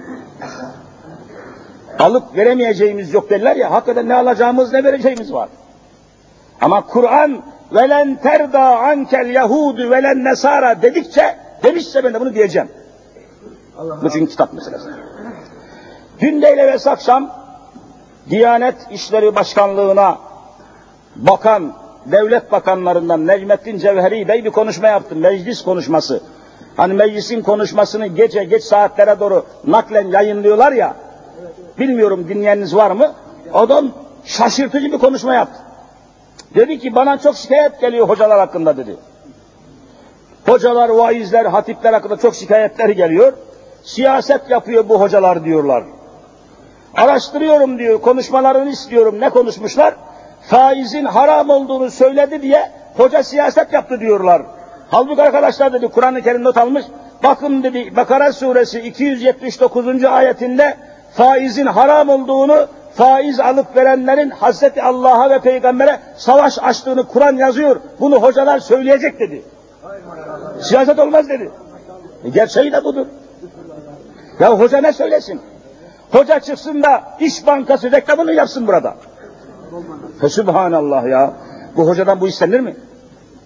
Alıp veremeyeceğimiz yok derler ya, hakikaten ne alacağımız ne vereceğimiz var. Ama Kur'an velen terda ankel yahudu velen nesara demişse ben de bunu diyeceğim. Bu çünkü kitap meselesi. Dün değil evvelsi akşam Diyanet İşleri Başkanlığı'na bakan, devlet bakanlarından Necmettin Cevheri Bey bir konuşma yaptı, meclis konuşması. Hani meclisin konuşmasını gece geç saatlere doğru naklen yayınlıyorlar ya, bilmiyorum dinleyeniniz var mı? Adam şaşırtıcı bir konuşma yaptı. Dedi ki bana çok şikayet geliyor hocalar hakkında dedi. Hocalar, vaizler, hatipler hakkında çok şikayetler geliyor. Siyaset yapıyor bu hocalar diyorlar. Araştırıyorum diyor, konuşmalarını istiyorum. Ne konuşmuşlar? Faizin haram olduğunu söyledi diye hoca siyaset yaptı diyorlar. Halbuki arkadaşlar dedi, Kur'an-ı Kerim not almış. Bakın dedi, Bakara suresi 279. ayetinde faizin haram olduğunu, faiz alıp verenlerin Hazreti Allah'a ve Peygamber'e savaş açtığını Kur'an yazıyor. Bunu hocalar söyleyecek dedi. Siyaset olmaz dedi. Gerçeği de budur. Ya hoca ne söylesin? Hoca çıksın da İş Bankası reklamını yapsın burada. Sübhanallah ya. Bu hocadan bu istenir mi?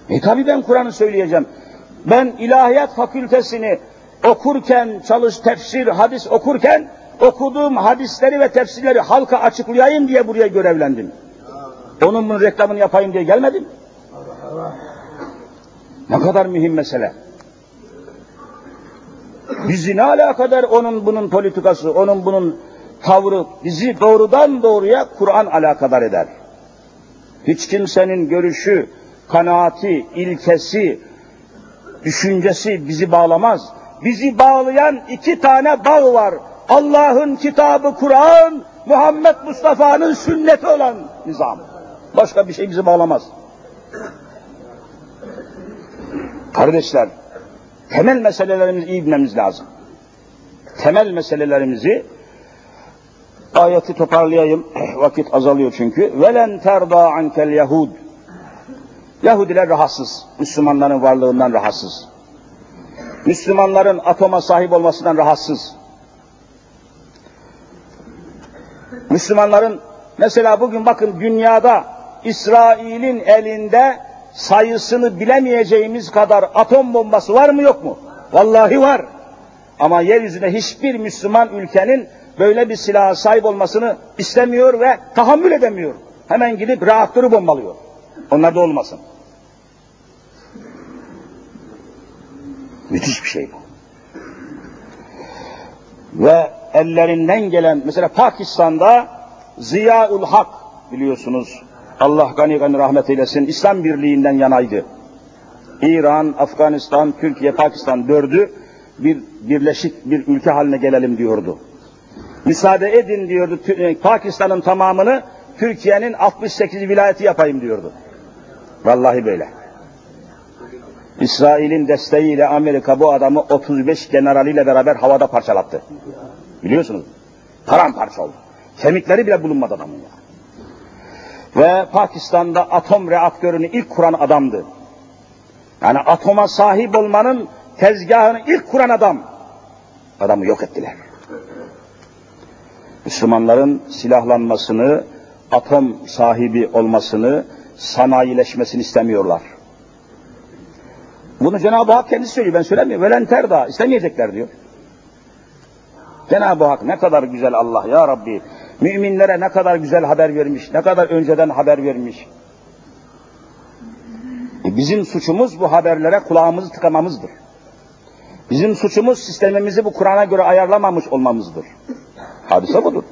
Tabii ben Kur'an'ı söyleyeceğim. Ben ilahiyat fakültesini okurken, tefsir, hadis okurken, okuduğum hadisleri ve tefsirleri halka açıklayayım diye buraya görevlendim. Onun bunun reklamını yapayım diye gelmedim. Ne kadar mühim mesele. Bizi ne alakadar onun bunun politikası, onun bunun tavrı, bizi doğrudan doğruya Kur'an alakadar eder. Hiç kimsenin görüşü, kanaati, ilkesi, düşüncesi bizi bağlamaz. Bizi bağlayan iki tane bağ var. Allah'ın kitabı Kur'an, Muhammed Mustafa'nın sünneti olan nizam. Başka bir şey bizi bağlamaz. Kardeşler, temel meselelerimizi iyi bilmemiz lazım. Temel meselelerimizi, ayeti toparlayayım, vakit azalıyor çünkü. وَلَنْ تَرْضَى عَنْكَ الْيَهُودِ Yahudiler rahatsız, Müslümanların varlığından rahatsız. Müslümanların atoma sahip olmasından rahatsız. Müslümanların, mesela bugün bakın dünyada İsrail'in elinde sayısını bilemeyeceğimiz kadar atom bombası var mı yok mu? Vallahi var. Ama yeryüzünde hiçbir Müslüman ülkenin böyle bir silaha sahip olmasını istemiyor ve tahammül edemiyor. Hemen gidip reaktörü bombalıyor. Onlar da olmasın. Müthiş bir şey bu. Ve ellerinden gelen, mesela Pakistan'da Ziyaul Hak biliyorsunuz, Allah gani gani rahmet eylesin, İslam Birliği'nden yanaydı. İran, Afganistan, Türkiye, Pakistan dördü birleşik bir ülke haline gelelim diyordu. Müsaade edin diyordu, Pakistan'ın tamamını Türkiye'nin 68 vilayeti yapayım diyordu. Vallahi böyle. İsrail'in desteğiyle Amerika bu adamı 35 generaliyle beraber havada parçalattı. Biliyorsunuz. Paramparça oldu. Kemikleri bile bulunmadı adamın ya. Ve Pakistan'da atom reaktörünü ilk kuran adamdı. Yani atoma sahip olmanın tezgahını ilk kuran adam. Adamı yok ettiler. Müslümanların silahlanmasını, atom sahibi olmasını, sanayileşmesini istemiyorlar. Bunu Cenab-ı Hak kendisi söylüyor, ben söylemiyorum. Velen terda, istemeyecekler diyor. Cenab-ı Hak ne kadar güzel Allah ya Rabbi. Müminlere ne kadar güzel haber vermiş, ne kadar önceden haber vermiş. Bizim suçumuz bu haberlere kulağımızı tıkamamızdır. Bizim suçumuz sistemimizi bu Kur'an'a göre ayarlamamış olmamızdır. Hadise budur.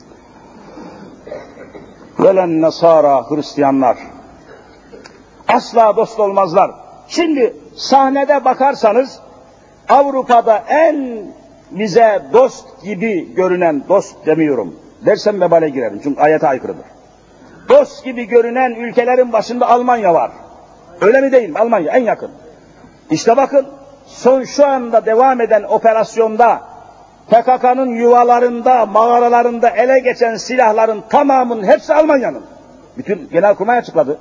Velen nasara, Hristiyanlar asla dost olmazlar. Şimdi sahnede bakarsanız Avrupa'da en bize dost gibi görünen, dost demiyorum dersem vebale girerim çünkü ayete aykırıdır. Dost gibi görünen ülkelerin başında Almanya var. Öyle mi değil mi? Almanya en yakın. İşte bakın şu anda devam eden operasyonda PKK'nın yuvalarında, mağaralarında ele geçen silahların tamamının hepsi Almanya'nın. Bütün Genelkurmay açıkladı.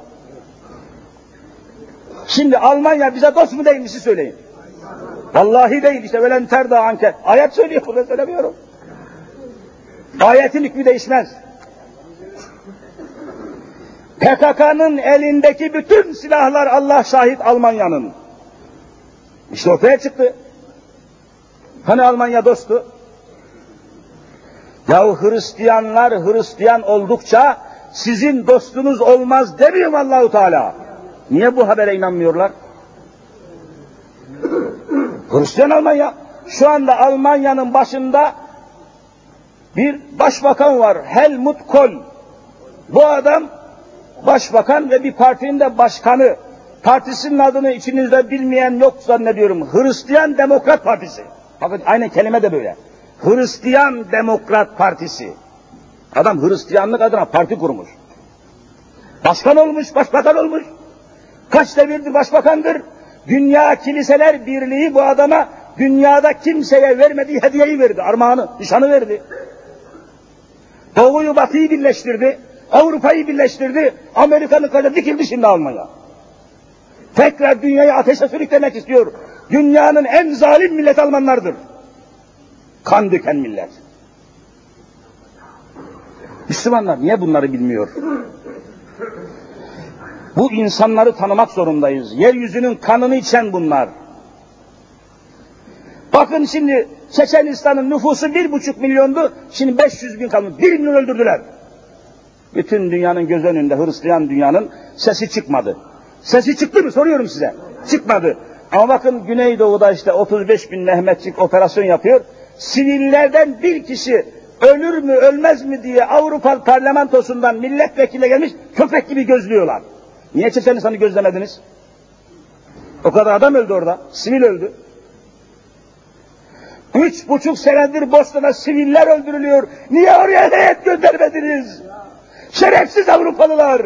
Şimdi Almanya bize dost mu değil mi siz söyleyin. Vallahi değil işte velen terda anke. Ayet söylüyor bunu söylemiyorum. Ayetin hükmü değişmez. PKK'nın elindeki bütün silahlar Allah şahit Almanya'nın. İşte ortaya çıktı. Hani Almanya dostu? Yahu Hristiyanlar Hristiyan oldukça sizin dostunuz olmaz demiyor mu Allah-u Teala? Niye bu habere inanmıyorlar? Hristiyan Almanya. Şu anda Almanya'nın başında bir başbakan var. Helmut Kohl. Bu adam başbakan ve bir partinin de başkanı. Partisinin adını içinizde bilmeyen yok zannediyorum. Hristiyan Demokrat Partisi. Bakın aynı kelime de böyle. Hristiyan Demokrat Partisi. Adam Hristiyanlık adına parti kurmuş. Başkan olmuş, başbakan olmuş. Kaç devirdir başbakandır. Dünya Kiliseler Birliği bu adama dünyada kimseye vermediği hediyeyi verdi. Armağanı, nişanı verdi. Doğu'yu Batı'yı birleştirdi. Avrupa'yı birleştirdi. Amerika'nın kadar dikildi şimdi Almanya. Tekrar dünyayı ateşe sürüklemek istiyor. Dünyanın en zalim milleti Almanlardır. Kan döken millet. Müslümanlar niye bunları bilmiyor? Bu insanları tanımak zorundayız. Yeryüzünün kanını içen bunlar. Bakın şimdi Çeçenistan'ın nüfusu 1,5 milyondu, şimdi 500 bin kalmış. 1 milyon öldürdüler. Bütün dünyanın göz önünde, Hristiyan dünyanın sesi çıkmadı. Sesi çıktı mı soruyorum size. Çıkmadı. Ama bakın Güneydoğu'da işte 35 bin Mehmetçik operasyon yapıyor. Sivillerden bir kişi ölür mü ölmez mi diye Avrupa parlamentosundan milletvekili gelmiş, köpek gibi gözlüyorlar. Niye Çeçenistan'ı gözlemediniz? O kadar adam öldü orada, sivil öldü. 3,5 senedir Bosna'da siviller öldürülüyor. Niye oraya heyet göndermediniz? Şerefsiz Avrupalılar!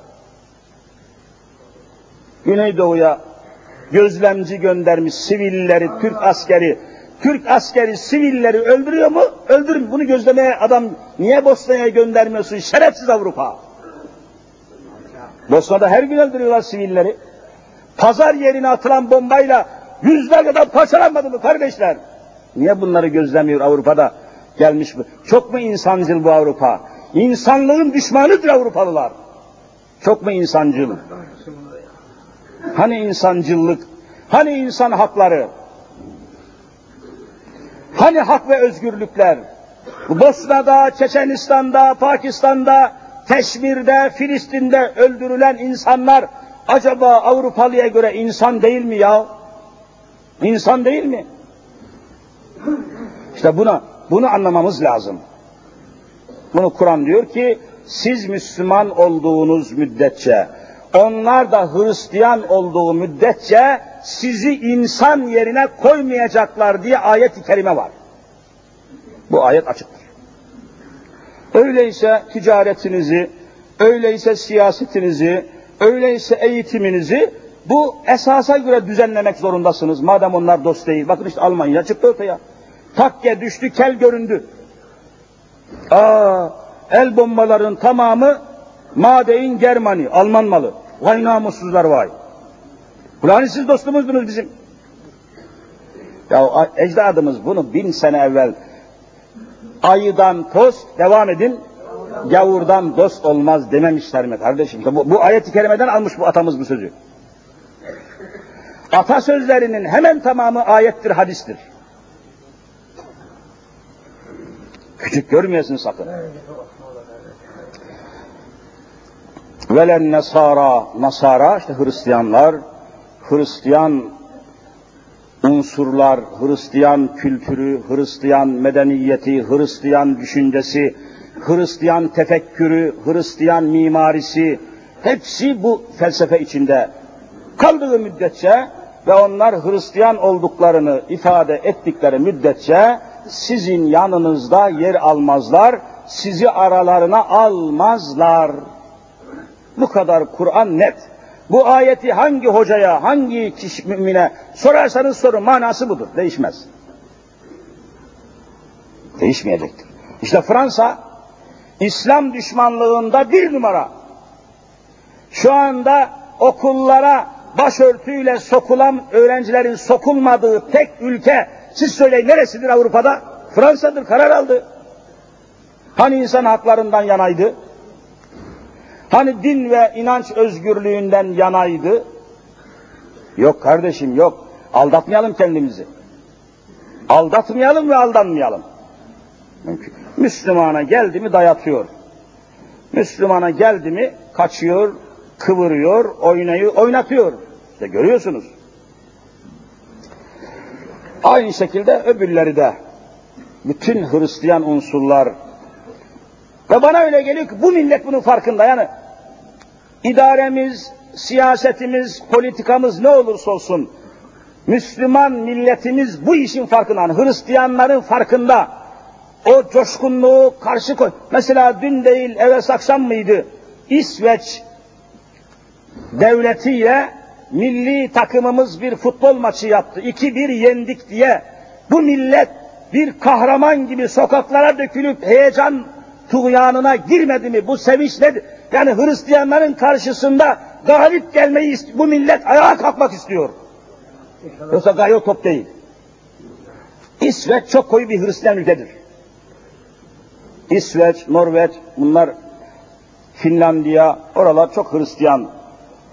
Güneydoğu'ya gözlemci göndermiş sivilleri, Türk askeri sivilleri öldürüyor mu? Öldürmüyor. Bunu gözlemeye adam niye Bosna'ya göndermiyorsun? Şerefsiz Avrupa! Bosna'da her gün öldürüyorlar sivilleri. Pazar yerine atılan bombayla yüzlerce adam parçalanmadı mı kardeşler? Niye bunları gözlemiyor Avrupa'da? Gelmiş mi? Çok mu insancıl bu Avrupa? İnsanlığın düşmanıdır Avrupalılar. Çok mu insancıl? Hani insancıllık? Hani insan hakları? Hani hak ve özgürlükler? Bosna'da, Çeçenistan'da, Pakistan'da, Keşmir'de, Filistin'de öldürülen insanlar acaba Avrupalıya göre insan değil mi ya? İnsan değil mi? İşte bunu anlamamız lazım. Bunu Kur'an diyor ki, siz Müslüman olduğunuz müddetçe, onlar da Hristiyan olduğu müddetçe sizi insan yerine koymayacaklar diye ayet-i kerime var. Bu ayet açıktır. Öyleyse ticaretinizi, öyleyse siyasetinizi, öyleyse eğitiminizi bu esasa göre düzenlemek zorundasınız. Madem onlar dost değil. Bakın işte Almanya çıktı ortaya. Takke düştü, kel göründü. El bombaların tamamı Madein Germani, Alman malı. Vay namussuzlar vay. Ulan siz dostumuzdunuz bizim. Ya ecdadımız bunu 1000 sene evvel ayıdan tost, devam edin, gavurdan dost olmaz dememişler mi kardeşim? Bu ayet-i kerimeden almış bu atamız bu sözü. Atasözlerinin hemen tamamı ayettir, hadistir. Küçük görmeyesin sakın. Velen Nasara, işte Hristiyanlar, Hristiyan unsurlar, Hristiyan kültürü, Hristiyan medeniyeti, Hristiyan düşüncesi, Hristiyan tefekkürü, Hristiyan mimarisi, hepsi bu felsefe içinde kaldığı müddetçe ve onlar Hristiyan olduklarını ifade ettikleri müddetçe sizin yanınızda yer almazlar, sizi aralarına almazlar. Bu kadar Kur'an net. Bu ayeti hangi hocaya, hangi kişi mümine sorarsanız sorun, manası budur. Değişmez. Değişmeyecektir. İşte Fransa, İslam düşmanlığında 1 numara. Şu anda okullara başörtüyle sokulan öğrencilerin sokulmadığı tek ülke, siz söyleyin neresidir Avrupa'da? Fransa'dır, karar aldı. Hani insan haklarından yanaydı? Hani din ve inanç özgürlüğünden yanaydı? Yok kardeşim yok. Aldatmayalım kendimizi. Aldatmayalım ve aldanmayalım. Mümkün. Müslümana geldi mi dayatıyor. Müslümana geldi mi kaçıyor, kıvırıyor, oynatıyor. İşte görüyorsunuz. Aynı şekilde öbürleri de. Bütün Hristiyan unsurlar. Ve bana öyle geliyor ki bu millet bunun farkında. Yani idaremiz, siyasetimiz, politikamız ne olursa olsun Müslüman milletimiz bu işin farkında. Yani Hristiyanların farkında. O coşkunluğu karşı koy. Mesela dün değil, evvel akşam mıydı? İsveç devletiyle milli takımımız bir futbol maçı yaptı. 2-1 yendik diye bu millet bir kahraman gibi sokaklara dökülüp heyecan tuğyanına girmedi mi? Bu sevinç nedir? Yani Hristiyanların karşısında galip gelmeyi bu millet ayağa kalkmak istiyor. Yoksa gaye top değil. İsveç çok koyu bir Hristiyan ülkedir. İsveç, Norveç, bunlar Finlandiya, oralar çok Hristiyan.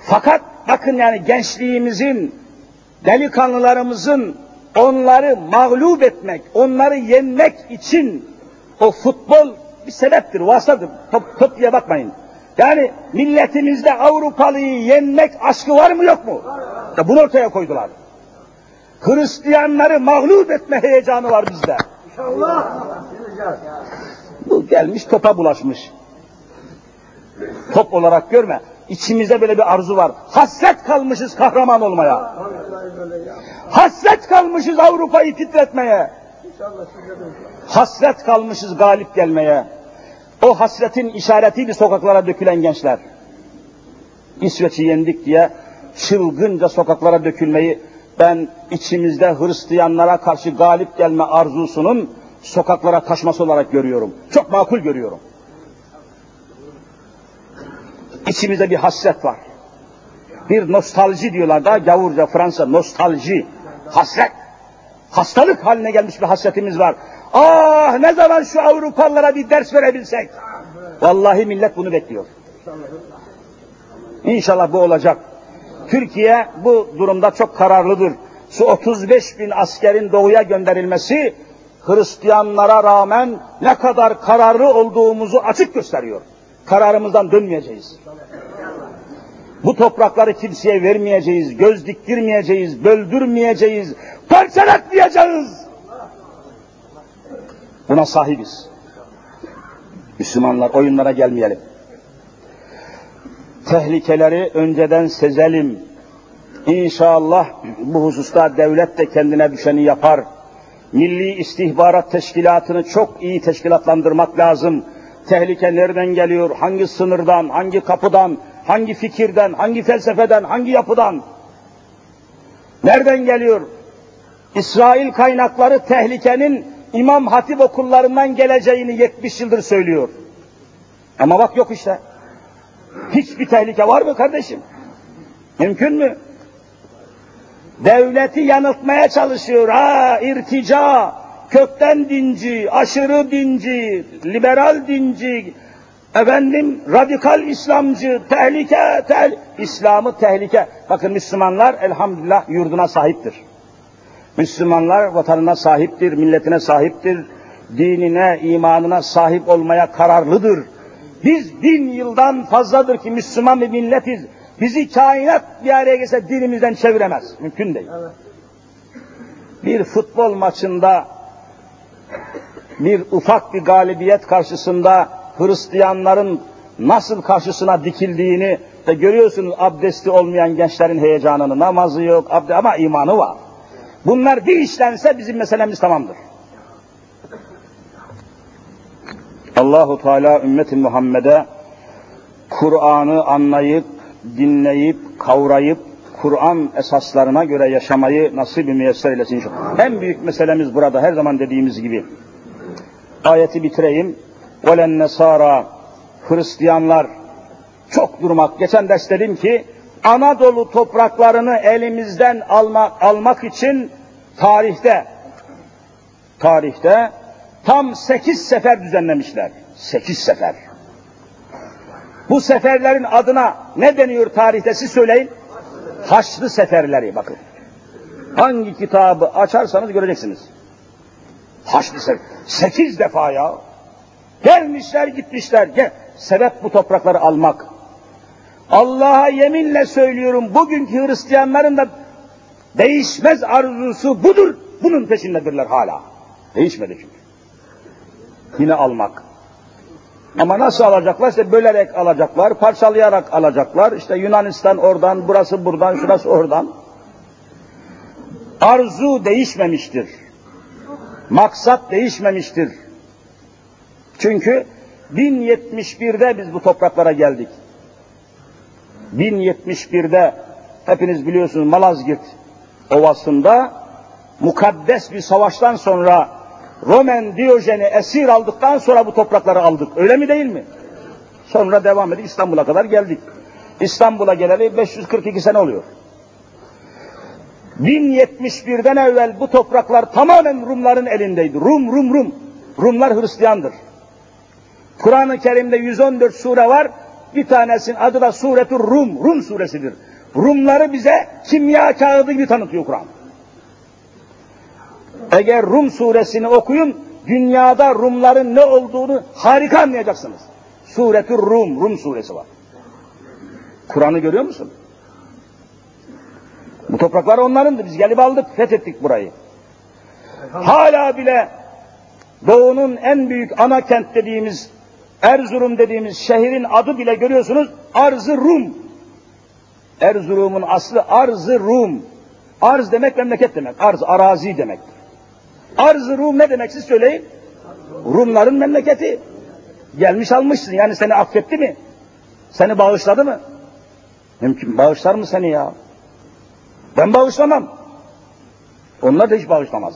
Fakat bakın yani gençliğimizin, delikanlılarımızın onları mağlup etmek, onları yenmek için o futbol bir sebeptir, vasıtadır. Top diye bakmayın. Yani milletimizde Avrupalıyı yenmek aşkı var mı yok mu? İşte bunu ortaya koydular. Hristiyanları mağlup etme heyecanı var bizde. İnşallah. Bu gelmiş topa bulaşmış. Top olarak görme. İçimizde böyle bir arzu var. Hasret kalmışız kahraman olmaya. Hasret kalmışız Avrupa'yı titretmeye. Hasret kalmışız galip gelmeye. O hasretin işaretiydi sokaklara dökülen gençler. İsveç'i yendik diye çılgınca sokaklara dökülmeyi ben içimizde Hristiyanlara karşı galip gelme arzusunun sokaklara taşması olarak görüyorum. Çok makul görüyorum. İçimizde bir hasret var. Bir nostalji diyorlar da gavurca Fransa nostalji, hasret. Hastalık haline gelmiş bir hasretimiz var. Ah ne zaman şu Avrupalılara bir ders verebilsek. Vallahi millet bunu bekliyor. İnşallah bu olacak. Türkiye bu durumda çok kararlıdır. Şu 35 bin askerin doğuya gönderilmesi Hristiyanlara rağmen ne kadar kararlı olduğumuzu açık gösteriyor. Kararımızdan dönmeyeceğiz. Bu toprakları kimseye vermeyeceğiz, göz diktirmeyeceğiz, böldürmeyeceğiz, parçalatmayacağız. Buna sahibiz. Müslümanlar oyunlara gelmeyelim. Tehlikeleri önceden sezelim. İnşallah bu hususta devlet de kendine düşeni yapar. Milli İstihbarat Teşkilatı'nı çok iyi teşkilatlandırmak lazım. Tehlike nereden geliyor, hangi sınırdan, hangi kapıdan, hangi fikirden, hangi felsefeden, hangi yapıdan? Nereden geliyor? İsrail kaynakları tehlikenin İmam Hatip okullarından geleceğini 70 yıldır söylüyor. Ama bak yok işte. Hiçbir tehlike var mı kardeşim? Mümkün mü? Devleti yanıltmaya çalışıyor. İrtica, kökten dinci, aşırı dinci, liberal dinci, radikal İslamcı, tehlike, İslam'ı tehlike. Bakın Müslümanlar elhamdülillah yurduna sahiptir. Müslümanlar vatanına sahiptir, milletine sahiptir, dinine, imanına sahip olmaya kararlıdır. Biz 1000 yıldan fazladır ki Müslüman bir milletiz. Bizi kainat bir araya gelse dinimizden çeviremez. Mümkün değil. Evet. Bir futbol maçında bir ufak bir galibiyet karşısında Hristiyanların nasıl karşısına dikildiğini de görüyorsunuz, abdesti olmayan gençlerin heyecanını, namazı yok, ama imanı var. Bunlar bir işlense bizim meselemiz tamamdır. Allahu Teala ümmeti Muhammed'e Kur'an'ı anlayıp, dinleyip, kavrayıp, Kur'an esaslarına göre yaşamayı nasip-i müyesser eylesin inşallah. En büyük meselemiz burada, her zaman dediğimiz gibi. Ayeti bitireyim. وَلَنْ نَسَارَى Hristiyanlar çok durmak. Geçen ders dedim ki, Anadolu topraklarını elimizden almak için tarihte tam 8 sefer düzenlemişler. 8 sefer. Bu seferlerin adına ne deniyor tarihte siz söyleyin? Haçlı seferleri bakın. Hangi kitabı açarsanız göreceksiniz. Haçlı sefer. 8 defa ya. Gelmişler gitmişler. Sebep bu toprakları almak. Allah'a yeminle söylüyorum, bugünkü Hristiyanların da değişmez arzusu budur. Bunun peşindedirler hala. Değişmedi çünkü. Yine almak. Ama nasıl alacaklar? İşte bölerek alacaklar, parçalayarak alacaklar. İşte Yunanistan oradan, burası buradan, şurası oradan. Arzu değişmemiştir. Maksat değişmemiştir. Çünkü 1071'de biz bu topraklara geldik. 1071'de hepiniz biliyorsunuz Malazgirt Ovası'nda mukaddes bir savaştan sonra Roman Diyojen'i esir aldıktan sonra bu toprakları aldık. Öyle mi değil mi? Sonra devam edip İstanbul'a kadar geldik. İstanbul'a geleli 542 sene oluyor. 1071'den evvel bu topraklar tamamen Rumların elindeydi. Rumlar Hristiyandır. Kur'an-ı Kerim'de 114 sure var. Bir tanesinin adı da Suretür Rum, Rum suresidir. Rumları bize kimya kağıdı gibi tanıtıyor Kur'an. Eğer Rum suresini okuyun, dünyada Rumların ne olduğunu harika anlayacaksınız. Suretür Rum, Rum suresi var. Kur'an'ı görüyor musun? Bu topraklar onlarındı, biz gelip aldık, fethettik burayı. Hala bile Doğu'nun en büyük ana kent dediğimiz, Erzurum dediğimiz şehrin adı bile görüyorsunuz, Arz-ı Rum. Erzurum'un aslı Arz-ı Rum. Arz demek memleket demek, arz, arazi demektir. Arz-ı Rum ne demek siz söyleyin? Rumların memleketi. Gelmiş almışsın, yani seni affetti mi? Seni bağışladı mı? Mümkün, bağışlar mı seni ya? Ben bağışlamam. Onlar da hiç bağışlamaz.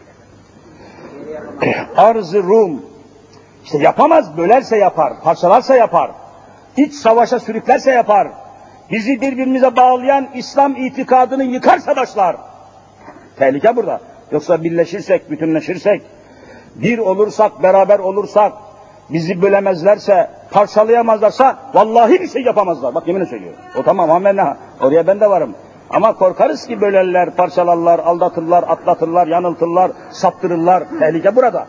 Arz-ı Rum. İşte yapamaz, bölerse yapar, parçalarsa yapar. İç savaşa sürüklerse yapar. Bizi birbirimize bağlayan İslam itikadını yıkarsa başlar. Tehlike burada. Yoksa birleşirsek, bütünleşirsek, bir olursak, beraber olursak, bizi bölemezlerse, parçalayamazlarsa vallahi bir şey yapamazlar. Bak yeminle söylüyorum. O tamam, amenna. Oraya ben de varım. Ama korkarız ki bölerler, parçalarlar, aldatırlar, atlatırlar, yanıltırlar, saptırırlar. Tehlike burada.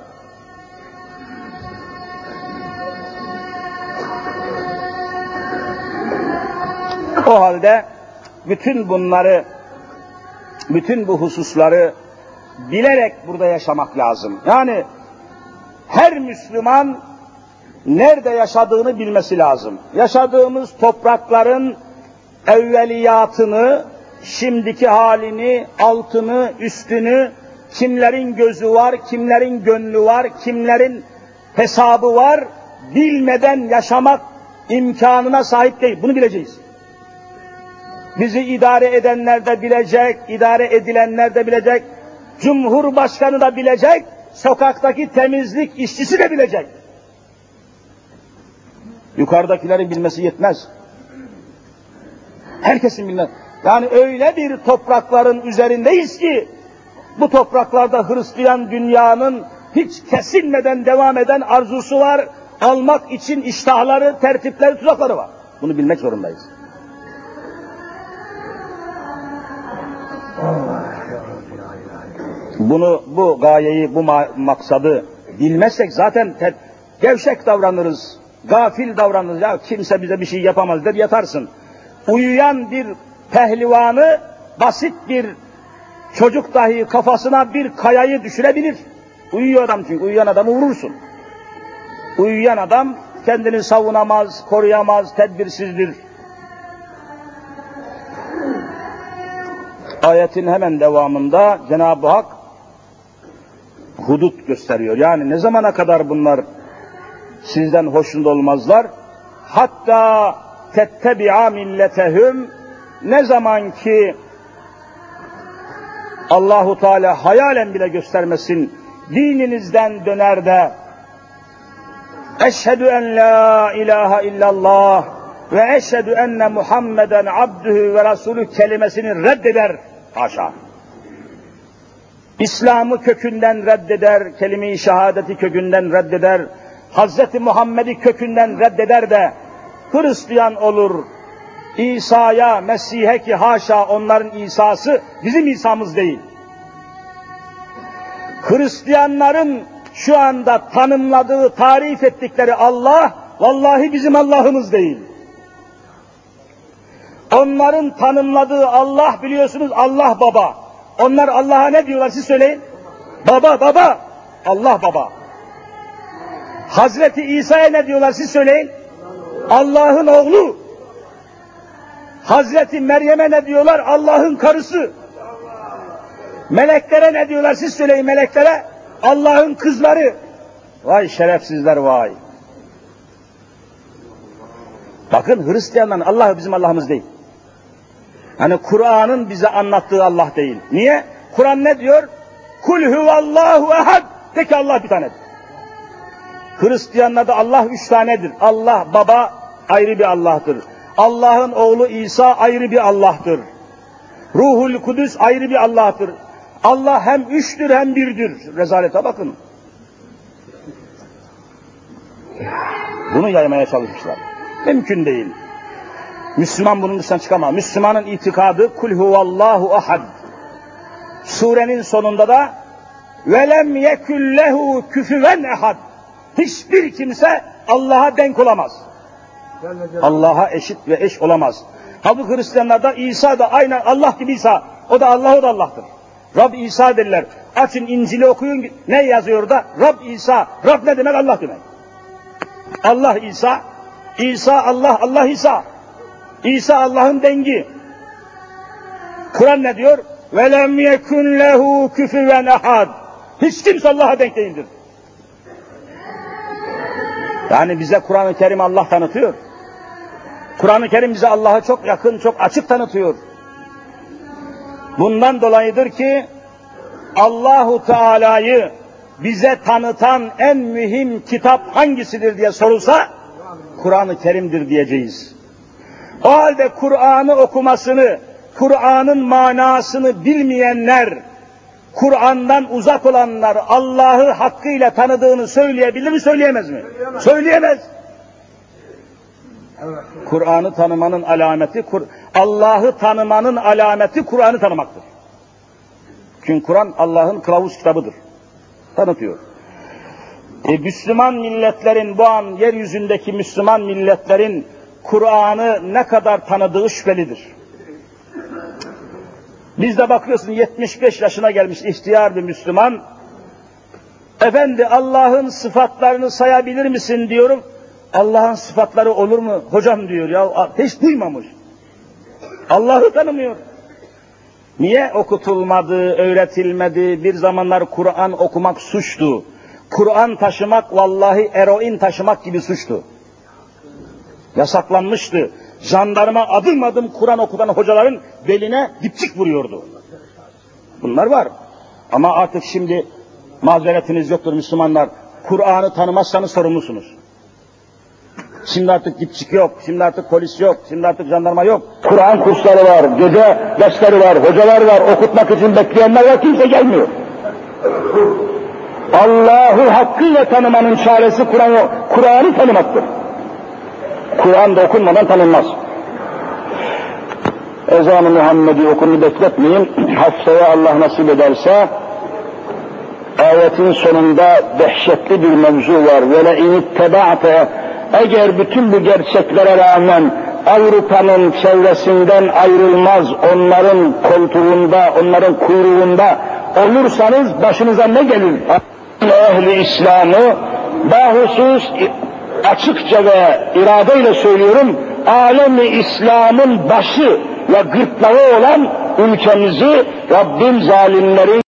O halde bütün bunları, bütün bu hususları bilerek burada yaşamak lazım. Yani her Müslüman nerede yaşadığını bilmesi lazım. Yaşadığımız toprakların evveliyatını, şimdiki halini, altını, üstünü, kimlerin gözü var, kimlerin gönlü var, kimlerin hesabı var, bilmeden yaşamak imkanına sahip değil. Bunu bileceğiz. Bizi idare edenler de bilecek, idare edilenler de bilecek, Cumhurbaşkanı da bilecek, sokaktaki temizlik işçisi de bilecek. Yukarıdakilerin bilmesi yetmez. Herkesin bilmesi. Yani öyle bir toprakların üzerindeyiz ki, bu topraklarda Hristiyan dünyanın hiç kesilmeden devam eden arzusu var, almak için iştahları, tertipleri, tuzakları var. Bunu bilmek zorundayız. Bunu, bu gayeyi, bu maksadı bilmezsek zaten gevşek davranırız, gafil davranırız. Ya kimse bize bir şey yapamaz der, yatarsın. Uyuyan bir pehlivanı, basit bir çocuk dahi kafasına bir kayayı düşürebilir. Uyuyor adam çünkü, uyuyan adamı vurursun. Uyuyan adam kendini savunamaz, koruyamaz, tedbirsizdir. Ayetin hemen devamında Cenab-ı Hak hudut gösteriyor. Yani ne zamana kadar bunlar sizden hoşnut olmazlar? Hatta tettebi'a milletehum, ne zaman ki Allahu Teala hayalen bile göstermesin, dininizden döner de eşhedü en la ilahe illallah ve eşhedü enne Muhammeden abdühü ve rasulü kelimesini reddeder. Haşa. İslam'ı kökünden reddeder, kelime-i şehadeti kökünden reddeder, Hazreti Muhammed'i kökünden reddeder de Hristiyan olur, İsa'ya, Mesih'e, ki haşa onların İsa'sı bizim İsa'mız değil. Hristiyanların şu anda tanımladığı, tarif ettikleri Allah, vallahi bizim Allah'ımız değil. Onların tanımladığı Allah biliyorsunuz Allah Baba. Onlar Allah'a ne diyorlar siz söyleyin? Baba, Baba. Allah Baba. Hazreti İsa'ya ne diyorlar siz söyleyin? Allah'ın oğlu. Hazreti Meryem'e ne diyorlar? Allah'ın karısı. Meleklere ne diyorlar siz söyleyin meleklere? Allah'ın kızları. Vay şerefsizler vay. Bakın Hristiyanların Allah bizim Allah'ımız değil. Hani Kur'an'ın bize anlattığı Allah değil. Niye? Kur'an ne diyor? Kul huvallahu ehad. De ki Allah bir tanedir. Hristiyanlarda Allah 3 tanedir. Allah Baba ayrı bir Allah'tır. Allah'ın oğlu İsa ayrı bir Allah'tır. Ruhul Kudüs ayrı bir Allah'tır. Allah hem 3'tür hem 1'dir. Rezalete bakın. Bunu yaymaya çalışmışlar. Mümkün değil. Müslüman bunun dışına çıkamaz. Müslümanın itikadı kul huvallahu ahad. Surenin sonunda da velem yekullehu küfüven ehad. Hiçbir kimse Allah'a denk olamaz. Allah'a eşit ve eş olamaz. Halbuki Hristiyanlarda İsa da aynen Allah gibi İsa. O da Allah, o da Allah'tır. Rab İsa derler. Açın İncil'i okuyun. Ne yazıyor da? Rab İsa. Rab ne demek? Allah demek. Allah İsa. İsa Allah, Allah İsa. İsa Allah'ın dengi. Kur'an ne diyor? وَلَمْ يَكُنْ لَهُ كُفُوًا اَحَدٍ. Hiç kimse Allah'a denk değildir. Yani bize Kur'an-ı Kerim Allah tanıtıyor. Kur'an-ı Kerim bize Allah'ı çok yakın, çok açık tanıtıyor. Bundan dolayıdır ki Allahu Teala'yı bize tanıtan en mühim kitap hangisidir diye sorulsa Kur'an-ı Kerim'dir diyeceğiz. O halde Kur'an'ı okumasını, Kur'an'ın manasını bilmeyenler, Kur'an'dan uzak olanlar Allah'ı hakkıyla tanıdığını söyleyebilir mi, söyleyemez mi? Söyleyemez. Kur'an'ı tanımanın alameti, Allah'ı tanımanın alameti Kur'an'ı tanımaktır. Çünkü Kur'an Allah'ın kılavuz kitabıdır. Tanıtıyor. Müslüman milletlerin, bu an yeryüzündeki Müslüman milletlerin Kur'an'ı ne kadar tanıdığı şüphelidir. Biz de bakıyorsun 75 yaşına gelmiş ihtiyar bir Müslüman, efendi Allah'ın sıfatlarını sayabilir misin diyorum, Allah'ın sıfatları olur mu hocam diyor ya, hiç duymamış. Allah'ı tanımıyor. Niye? Okutulmadı, öğretilmedi, bir zamanlar Kur'an okumak suçtu. Kur'an taşımak vallahi eroin taşımak gibi suçtu. Yasaklanmıştı. Jandarma adım adım Kur'an okutan hocaların beline dipçik vuruyordu. Bunlar var. Ama artık şimdi mazeretiniz yoktur Müslümanlar. Kur'an'ı tanımazsanız sorumlusunuz. Şimdi artık dipçik yok, şimdi artık polis yok, şimdi artık jandarma yok. Kur'an kursları var, gece dersleri var, hocalar var, okutmak için bekleyenler var, kimse gelmiyor. Allah'ı hakkıyla tanımanın çaresi Kur'an'ı tanımaktır. Kur'an da okunmadan tanınmaz. Ezan-ı Muhammed'i okununu bekletmeyin. Haftaya Allah nasip ederse ayetin sonunda dehşetli bir mevzu var. Vele inittebaate, eğer bütün bu gerçeklere rağmen Avrupa'nın çevresinden ayrılmaz, onların koltuğunda, onların kuyruğunda olursanız başınıza ne gelir? Ehli İslam'ı bahusus açıkça ve iradeyle söylüyorum, alem-i İslam'ın başı ve gırtlağı olan ülkemizi Rabbim zalimlerin